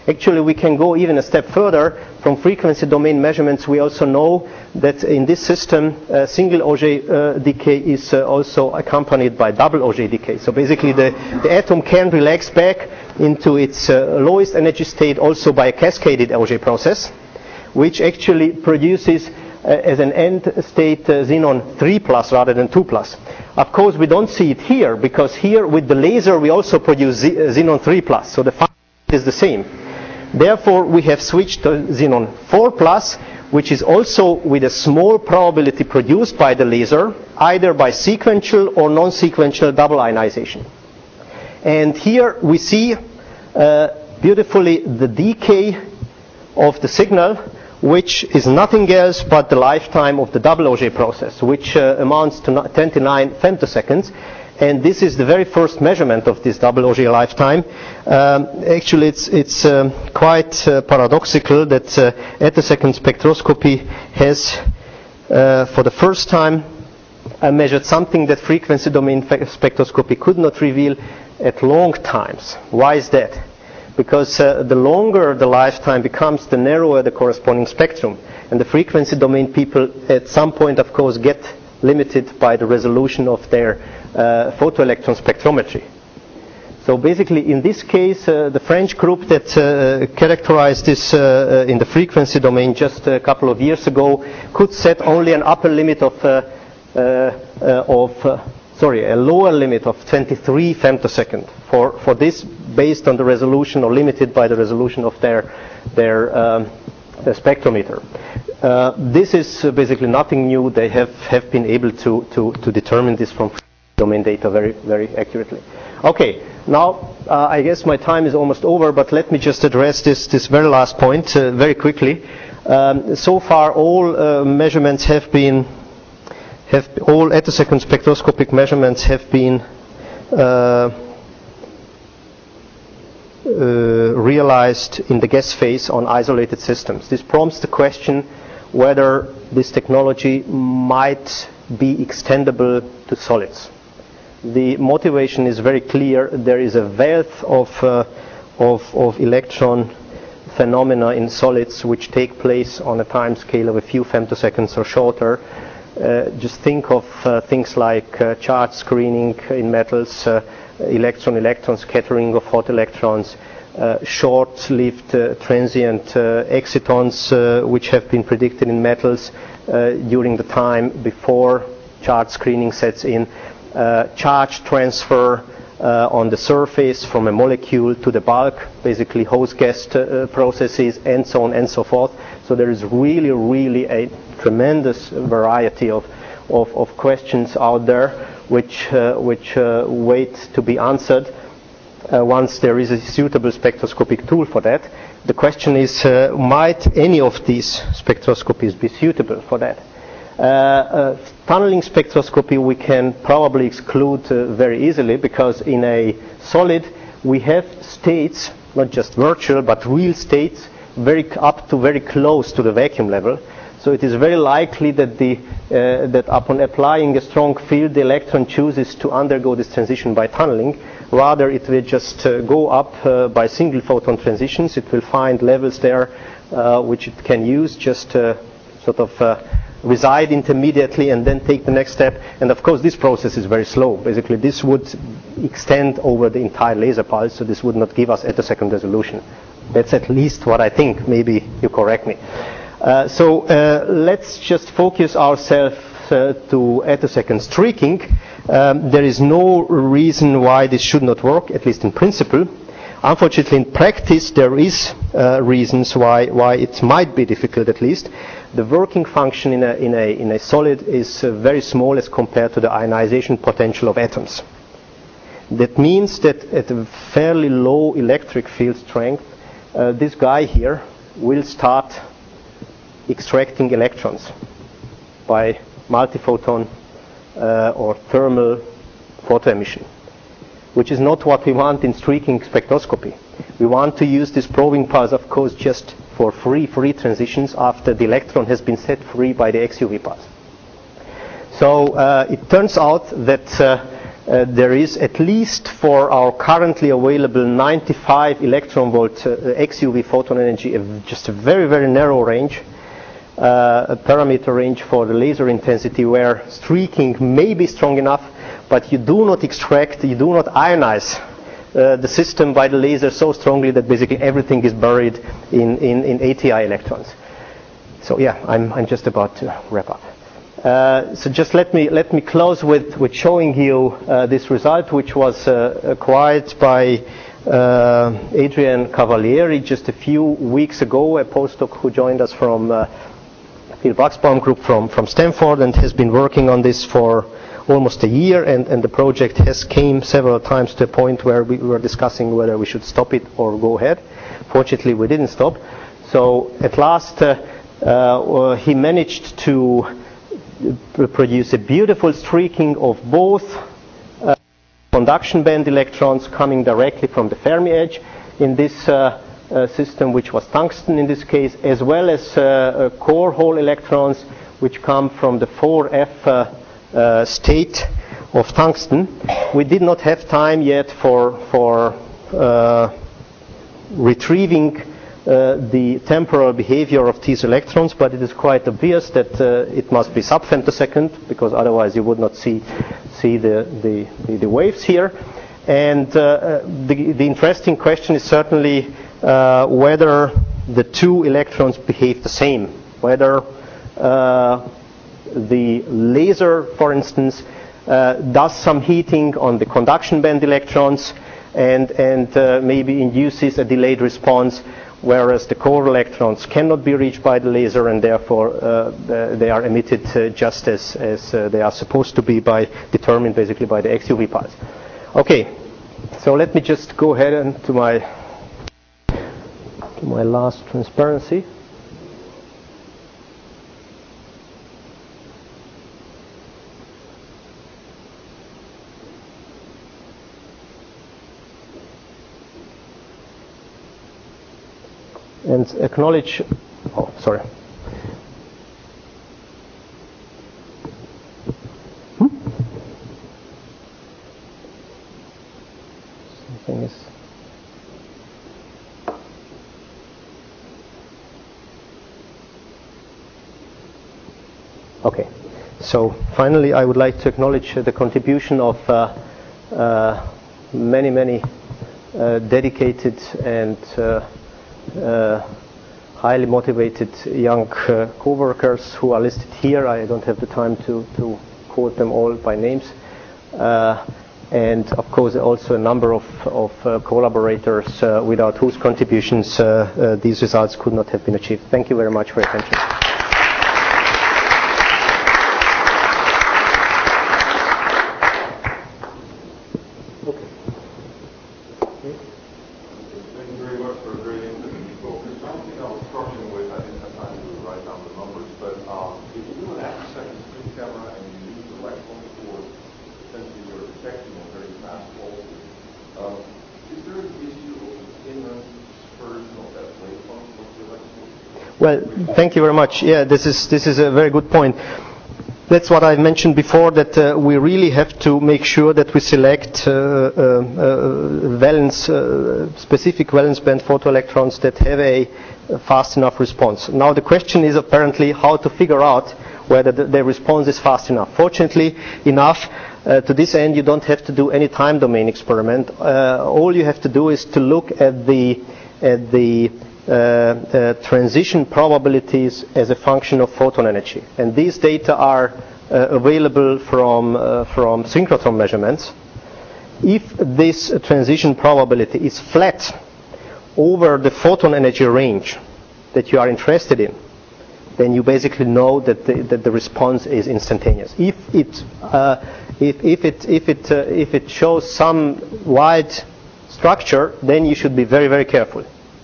Actually, we can go even a step further. From frequency domain measurements, we also know that in this system, uh, single Auger uh, decay is uh, also accompanied by double Auger decay. So basically, the, the atom can relax back into its uh, lowest energy state also by a cascaded Auger process, which actually produces uh, as an end state uh, xenon three plus rather than two plus. Of course, we don't see it here, because here with the laser we also produce Z- uh, xenon three plus, so the function is the same. Therefore, we have switched to xenon four plus, which is also with a small probability produced by the laser, either by sequential or non-sequential double ionization. And here we see uh, beautifully the decay of the signal, which is nothing else but the lifetime of the double Auger process, which uh, amounts to twenty-nine femtoseconds. And this is the very first measurement of this double Auger lifetime. Um, actually, it's, it's um, quite uh, paradoxical that uh, attosecond spectroscopy has, uh, for the first time, uh, measured something that frequency domain spectroscopy could not reveal at long times. Why is that? Because uh, the longer the lifetime becomes, the narrower the corresponding spectrum. And the frequency domain people at some point, of course, get limited by the resolution of their uh, photoelectron spectrometry. So basically, in this case, uh, the French group that uh, characterized this uh, in the frequency domain just a couple of years ago could set only an upper limit of, uh, uh, uh, of uh, sorry, a lower limit of twenty-three femtosecond for, for this, based on the resolution or limited by the resolution of their, their, um, their spectrometer. Uh, this is uh, basically nothing new. They have, have been able to, to, to determine this from domain data very, very accurately. Okay, now uh, I guess my time is almost over, but let me just address this, this very last point uh, very quickly. Um, so far, all uh, measurements have been Have all attosecond spectroscopic measurements have been uh, uh, realized in the gas phase on isolated systems. This prompts the question whether this technology might be extendable to solids. The motivation is very clear. There is a wealth of, uh, of, of electron phenomena in solids which take place on a time scale of a few femtoseconds or shorter. Uh, just think of uh, things like uh, charge screening in metals, uh, electron-electron scattering of hot electrons, uh, short-lived uh, transient uh, excitons uh, which have been predicted in metals uh, during the time before charge screening sets in, uh, charge transfer uh, on the surface from a molecule to the bulk, basically hose gas uh, processes, and so on and so forth. So there is really, really a tremendous variety of, of, of questions out there which, uh, which uh, wait to be answered uh, once there is a suitable spectroscopic tool for that. The question is, uh, might any of these spectroscopies be suitable for that? Uh, uh, tunneling spectroscopy we can probably exclude uh, very easily, because in a solid we have states, not just virtual but real states, very up to very close to the vacuum level. So it is very likely that, the, uh, that upon applying a strong field, the electron chooses to undergo this transition by tunneling. Rather, it will just uh, go up uh, by single photon transitions. It will find levels there uh, which it can use, just uh, sort of uh, reside intermediately and then take the next step. And of course, this process is very slow. Basically, this would extend over the entire laser pulse, so this would not give us attosecond resolution. That's at least what I think. Maybe you correct me. Uh, so uh, let's just focus ourselves uh, to attosecond streaking. Um, there is no reason why this should not work, at least in principle. Unfortunately, in practice, there is uh, reasons why why it might be difficult. At least, the working function in a in a in a solid is uh, very small as compared to the ionization potential of atoms. That means that at a fairly low electric field strength, uh, this guy here will start extracting electrons by multiphoton uh, or thermal photoemission, which is not what we want in streaking spectroscopy. We want to use this probing pulse, of course, just for free free transitions after the electron has been set free by the X U V pulse. So uh, it turns out that uh, uh, there is, at least for our currently available ninety-five electron volt uh, X U V photon energy, a, just a very, very narrow range, uh, a parameter range for the laser intensity where streaking may be strong enough, but you do not extract, you do not ionize uh, the system by the laser so strongly that basically everything is buried in, in, in A T I electrons. So yeah, I'm, I'm just about to wrap up. Uh, so just let me let me close with, with showing you uh, this result, which was uh, acquired by uh, Adrian Cavalieri just a few weeks ago, a postdoc who joined us from uh, Phil Buxbaum group from, from Stanford, and has been working on this for almost a year, and, and the project has came several times to a point where we were discussing whether we should stop it or go ahead. Fortunately, we didn't stop. So at last, uh, uh, he managed to produce a beautiful streaking of both uh, conduction band electrons coming directly from the Fermi edge in this uh, uh, system, which was tungsten in this case, as well as uh, uh, core hole electrons which come from the four F uh, uh, state of tungsten. We did not have time yet for, for uh, retrieving Uh, the temporal behavior of these electrons, but it is quite obvious that uh, it must be sub-femtosecond, because otherwise you would not see see the the, the, the waves here. And uh, the, the interesting question is certainly uh, whether the two electrons behave the same, whether uh, the laser, for instance, uh, does some heating on the conduction band electrons and and uh, maybe induces a delayed response, whereas the core electrons cannot be reached by the laser, and therefore uh, they are emitted uh, just as, as uh, they are supposed to be, by determined basically by the X U V pulse. Okay, so let me just go ahead and to my to my last transparency. And acknowledge, oh, sorry. Hmm? Something is. Okay. So finally, I would like to acknowledge uh, the contribution of uh, uh, many, many uh, dedicated and uh, Uh, highly motivated young uh, co-workers who are listed here. I don't have the time to, to quote them all by names. Uh, and of course also a number of, of uh, collaborators uh, without whose contributions uh, uh, these results could not have been achieved. Thank you very much for your attention. Well, thank you very much. Yeah, this is this is a very good point. That's what I mentioned before, that uh, we really have to make sure that we select uh, uh, uh, valence, uh, specific valence band photoelectrons that have a, a fast enough response. Now the question is apparently how to figure out whether the, the response is fast enough. Fortunately enough, uh, to this end you don't have to do any time domain experiment. Uh, all you have to do is to look at the at the Uh, uh, transition probabilities as a function of photon energy, and these data are uh, available from uh, from synchrotron measurements. If this uh, transition probability is flat over the photon energy range that you are interested in, then you basically know that the, that the response is instantaneous. If it uh, if, if it if it uh, if it shows some wide structure, then you should be very very careful.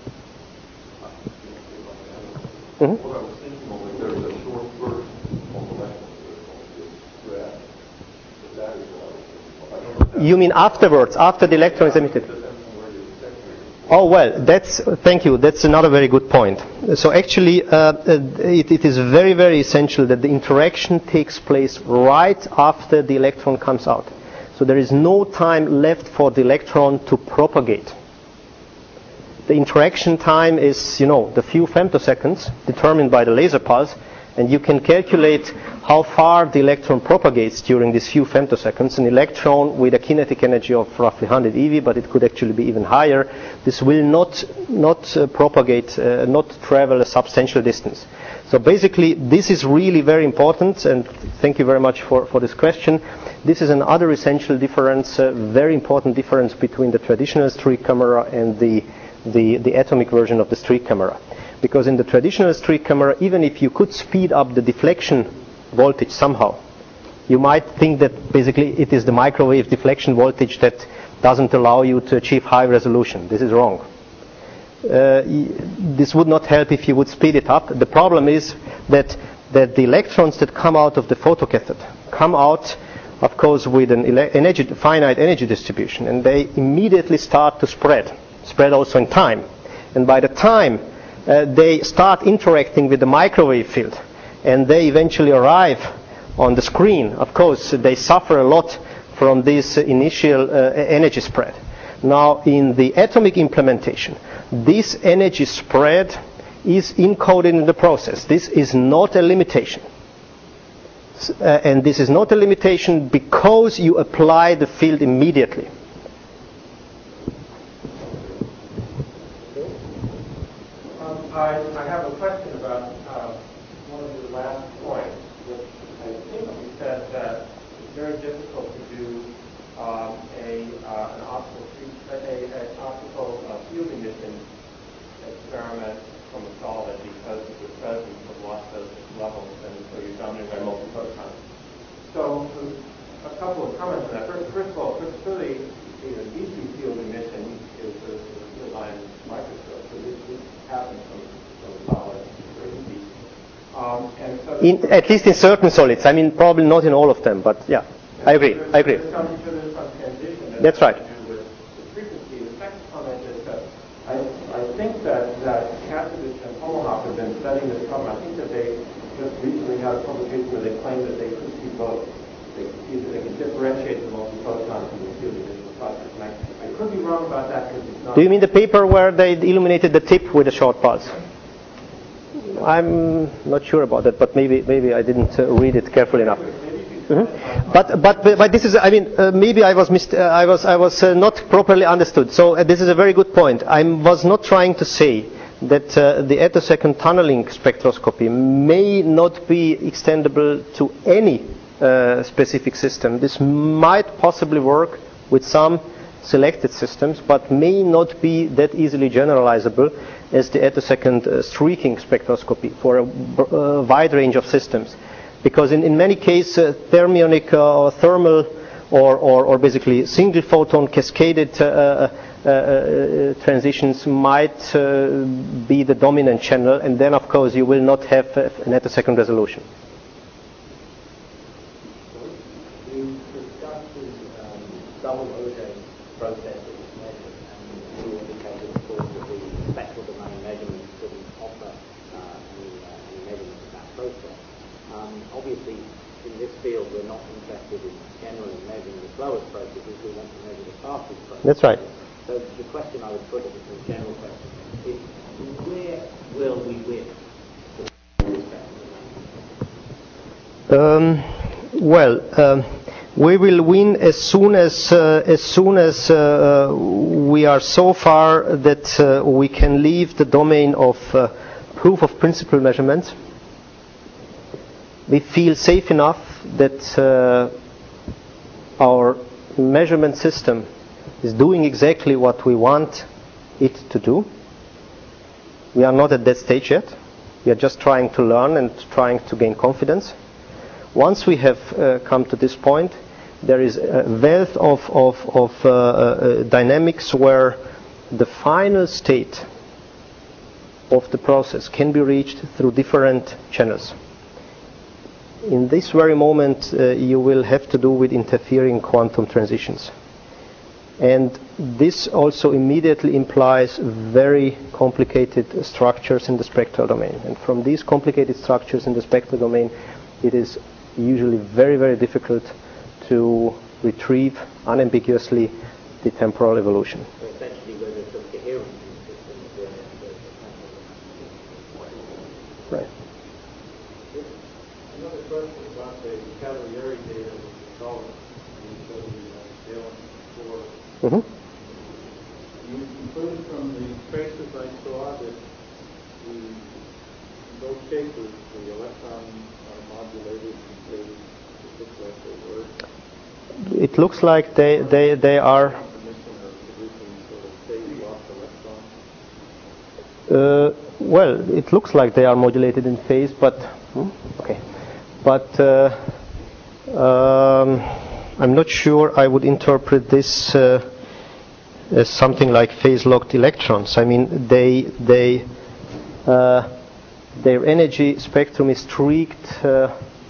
Mm-hmm. What I was thinking of, if there is a short burst on the left of the graph, that is what I was thinking of. You mean afterwards, after the electron is emitted? Oh well, that's thank you. That's another very good point. So actually, uh, it, it is very very essential that the interaction takes place right after the electron comes out. So there is no time left for the electron to propagate. The interaction time is, you know, the few femtoseconds determined by the laser pulse, and you can calculate how far the electron propagates during these few femtoseconds. An electron with a kinetic energy of roughly one hundred eV, but it could actually be even higher, this will not not uh, propagate, uh, not travel a substantial distance. So basically, this is really very important, and thank you very much for, for this question. This is another essential difference, uh, very important difference between the traditional streak camera and the, the, the atomic version of the streak camera. Because in the traditional streak camera, even if you could speed up the deflection voltage somehow, you might think that basically it is the microwave deflection voltage that doesn't allow you to achieve high resolution. This is wrong. Uh, this would not help if you would speed it up. The problem is that, that the electrons that come out of the photocathode come out, of course, with an ele- energy, finite energy distribution, and they immediately start to spread, spread also in time. And by the time Uh, they start interacting with the microwave field, and they eventually arrive on the screen. Of course, they suffer a lot from this uh, initial uh, energy spread. Now, in the atomic implementation, this energy spread is encoded in the process. This is not a limitation. Uh, and this is not a limitation because you apply the field immediately. I, I have a question about uh, one of your last points, which I think you said that it's very difficult to do um, a uh, an optical a, a, an optical uh, field emission experiment from a solid because of the presence of lots of levels, and so you're dominated by multiphotons. So a couple of comments on that. First, first of all, clearly the D C field emission is a field line microscope, so this, this happens from Um, and so in, at least in certain solids. I mean, probably not in all of them, but yeah, I agree. I agree. That's right. The frequency. The second comment is that I, I think that, that Kasevich and Homohoff have been studying this problem. I think that they just recently had a publication where they claimed that they could see both. They could see that they could differentiate the multiphoton from the field emission process. And I, I could be wrong about that because it's not. Do you mean the paper where they illuminated the tip with a short pulse? I'm not sure about that, but maybe maybe I didn't uh, read it carefully enough. Mm-hmm. But, but but this is, I mean, uh, maybe I was mist- uh, I was I was uh, not properly understood. So uh, this is a very good point. I was not trying to say that uh, the attosecond tunneling spectroscopy may not be extendable to any uh, specific system. This might possibly work with some selected systems, but may not be that easily generalizable as the attosecond uh, streaking spectroscopy for a uh, wide range of systems. Because in, in many cases, uh, thermionic uh, or thermal or, or, or basically single photon cascaded uh, uh, uh, transitions might uh, be the dominant channel, and then of course you will not have uh, an attosecond resolution. You discussed the um, double Auger process that was measured, and you indicated, of course, that the spectral domain measurements couldn't offer uh, any, uh, any measurements of that process. Um, obviously, in this field, we're not interested in generally measuring the slowest processes, we want to measure the fastest processes. That's right. So the question I would put as a general question is, where will we win the spectral domain? Um, well, um, we will win as soon as uh, as soon as uh, we are so far that uh, we can leave the domain of uh, proof of principle measurements. We feel safe enough that uh, our measurement system is doing exactly what we want it to do. We are not at that stage yet. We are just trying to learn and trying to gain confidence. Once we have uh, come to this point, there is a wealth of, of, of uh, uh, dynamics where the final state of the process can be reached through different channels. In this very moment, uh, you will have to do with interfering quantum transitions. And this also immediately implies very complicated structures in the spectral domain. And from these complicated structures in the spectral domain, it is usually very, very difficult to retrieve unambiguously the temporal evolution. So essentially, where there's some coherence in the system, where the Right. Another question about the Cavalieri data with the solvent. You showed the uh, valence before. Mm-hmm. You concluded from the traces I saw that the, in both cases the electrons are modulated in phase. It looks like they were. It looks like they, they, they are. Confirmation of producing sort of phase loss electrons. Uh, well, it looks like they are modulated in phase, but hmm, okay. But uh, um, I'm not sure I would interpret this uh, as something like phase-locked electrons. I mean, they they uh, their energy spectrum is streaked uh,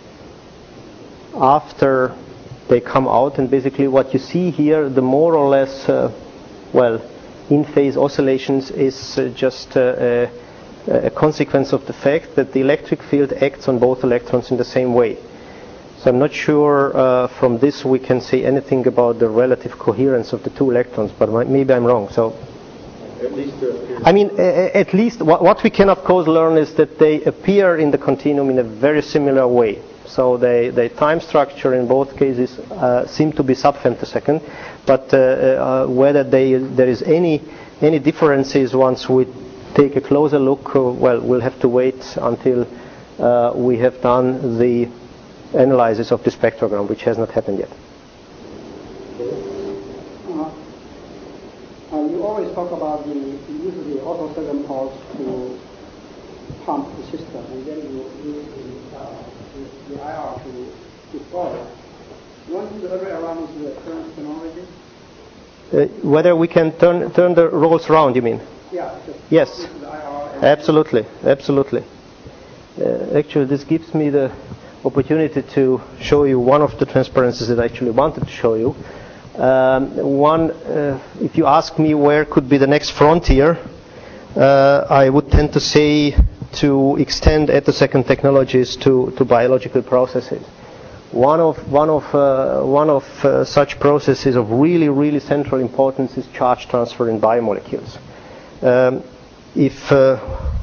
after they come out, and basically what you see here, the more or less uh, well in-phase oscillations is uh, just uh, a, a consequence of the fact that the electric field acts on both electrons in the same way. So I'm not sure uh, from this we can say anything about the relative coherence of the two electrons, but maybe I'm wrong. So, At least uh, I mean, a- at least what, what we can of course learn is that they appear in the continuum in a very similar way. So they, they time structure in both cases uh, seem to be sub-femtosecond, but uh, uh, whether they, there is any any differences once we take a closer look, uh, well, we'll have to wait until uh, we have done the analysis of the spectrogram, which has not happened yet. Uh, uh, you always talk about the use of the auto seven pulse to pump the system, and then you use the, uh, the, the I R to deploy it. You want to do the other way around with the current technology? Uh, whether we can turn turn the roles around, you mean? Yeah. Just Yes. use the I R and Absolutely, absolutely. Uh, actually, this gives me the opportunity to show you one of the transparencies that I actually wanted to show you. Um, one, uh, if you ask me where could be the next frontier, uh, I would tend to say to extend attosecond technologies to, to biological processes. One of one of uh, one of uh, such processes of really really central importance is charge transfer in biomolecules. Um, if uh,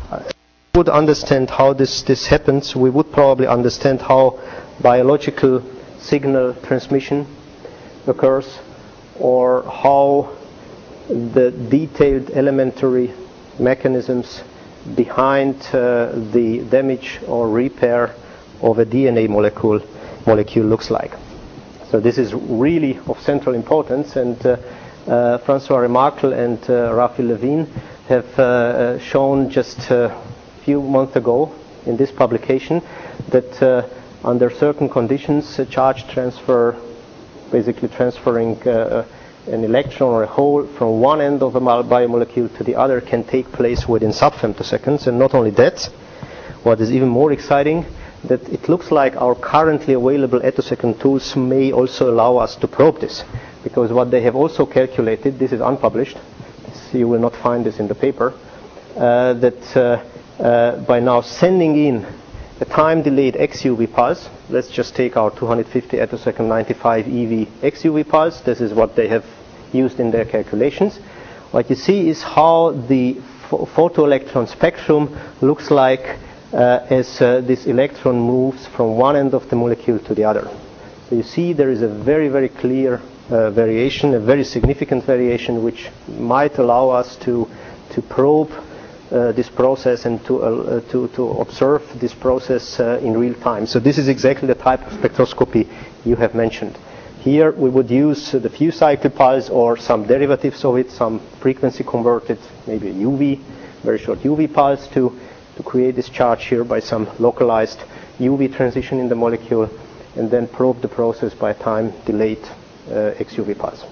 we would understand how this this happens, we would probably understand how biological signal transmission occurs, or how the detailed elementary mechanisms behind uh, the damage or repair of a D N A molecule molecule looks like. So this is really of central importance, and uh, uh, Francois Remarque and uh, Raphael Levine have uh, shown just a few months ago in this publication that uh, under certain conditions, uh, charge transfer, basically transferring uh, an electron or a hole from one end of a biomolecule to the other, can take place within sub-femtoseconds. And not only that, what is even more exciting, that it looks like our currently available attosecond tools may also allow us to probe this, because what they have also calculated, this is unpublished, so you will not find this in the paper, uh, that uh, uh, by now sending in a time-delayed X U V pulse, let's just take our two hundred fifty attosecond ninety-five E V X U V pulse, this is what they have used in their calculations. What you see is how the ph- photoelectron spectrum looks like Uh, as uh, this electron moves from one end of the molecule to the other. So you see there is a very, very clear uh, variation, a very significant variation, which might allow us to to probe uh, this process and to uh, to to observe this process uh, in real time. So this is exactly the type of spectroscopy you have mentioned. Here we would use uh, the few cycle pulse or some derivatives of it, some frequency converted, maybe a U V, very short U V pulse to to create this charge here by some localized U V transition in the molecule, and then probe the process by time delayed uh, X U V pulse.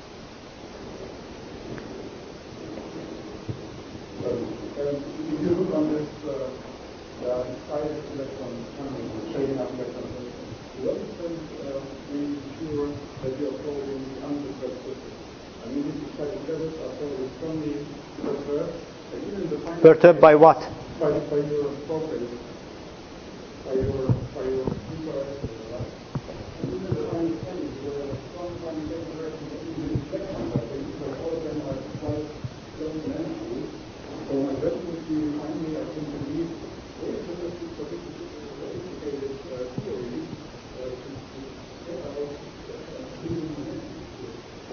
So, um, if you look on this uh, the size electron channel, shading up electron, to what extent uh, we ensure that you are following the undisturbed system? I mean, these excited levels are probably strongly perturbed, and even the final Perturbed by what? By, by your process, by your by your super and even the final stage where strong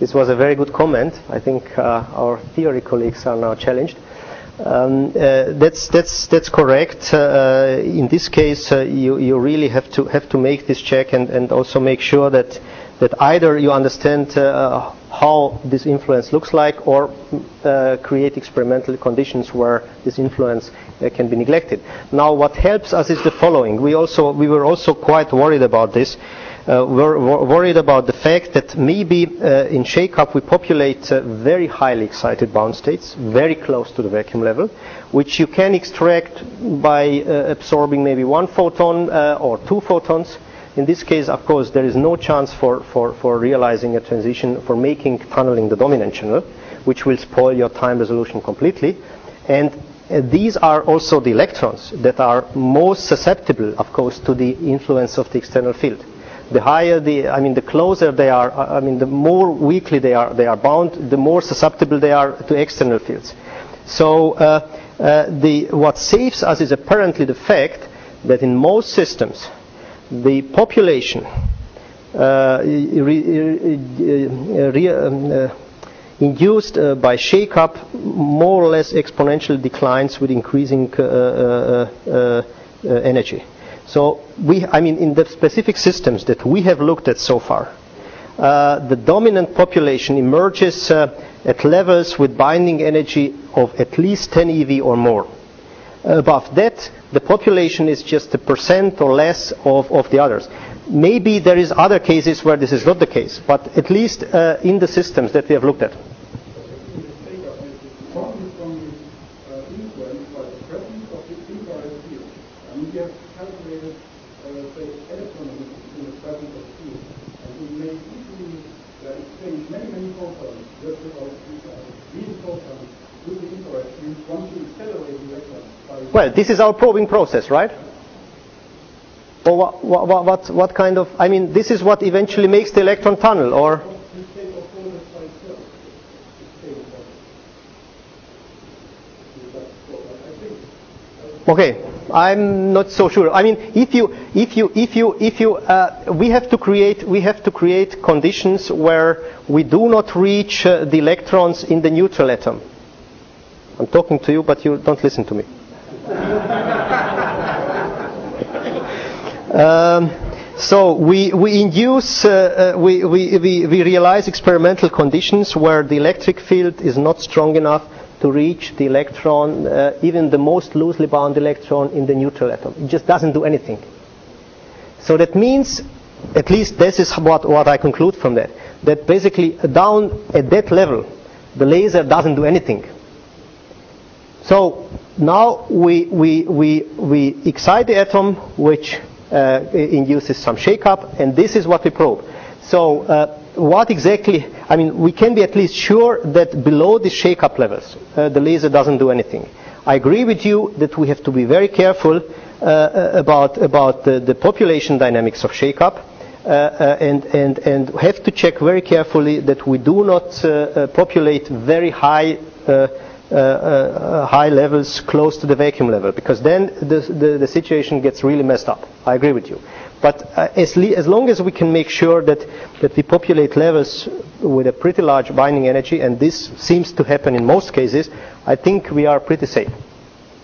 This was a very good comment. I think uh, our theory colleagues are now challenged. Um, uh, that's that's that's correct. Uh, in this case, uh, you you really have to have to make this check and, and also make sure that that either you understand uh, how this influence looks like, or uh, create experimental conditions where this influence uh, can be neglected. Now, what helps us is the following. We also we were also quite worried about this. Uh, we're worried about the fact that maybe uh, in shake-up we populate uh, very highly excited bound states, very close to the vacuum level, which you can extract by uh, absorbing maybe one photon uh, or two photons. In this case, of course, there is no chance for, for, for realizing a transition, for making tunneling the dominant channel, which will spoil your time resolution completely. And uh, these are also the electrons that are most susceptible, of course, to the influence of the external field. The higher the, I mean, the closer they are, I mean, the more weakly they are, they are bound, the more susceptible they are to external fields. So, uh, uh, the, what saves us is apparently the fact that in most systems, the population uh, re, re, um, uh, induced uh, by shake-up more or less exponential declines with increasing uh, uh, uh, uh, energy. So we, I mean, in the specific systems that we have looked at so far, uh, the dominant population emerges uh, at levels with binding energy of at least ten E V or more. Above that, the population is just a percent or less of, of the others. Maybe there is other cases where this is not the case, but at least uh, in the systems that we have looked at. Well, this is our probing process, right? Or what, what, what, what kind of, I mean, this is what eventually makes the electron tunnel, or? Okay, I'm not so sure. I mean, if you, if you, if you, if you, uh, we have to create, we have to create conditions where we do not reach uh, the electrons in the neutral atom. I'm talking to you, but you don't listen to me. um, so we we induce, uh, uh, we, we we we realize experimental conditions where the electric field is not strong enough to reach the electron, uh, even the most loosely bound electron in the neutral atom. It just doesn't do anything. So that means, at least this is what, what I conclude from that, that basically down at that level, the laser doesn't do anything. So now we, we, we, we excite the atom, which uh, induces some shake-up, and this is what we probe. So uh, what exactly, I mean, we can be at least sure that below the shake-up levels, uh, the laser doesn't do anything. I agree with you that we have to be very careful uh, about, about the, the population dynamics of shake-up, uh, uh, and, and, and have to check very carefully that we do not uh, uh, populate very high uh, Uh, uh, high levels close to the vacuum level, because then the, the, the situation gets really messed up. I agree with you. But uh, as, le- as long as we can make sure that, that we populate levels with a pretty large binding energy, and this seems to happen in most cases, I think we are pretty safe.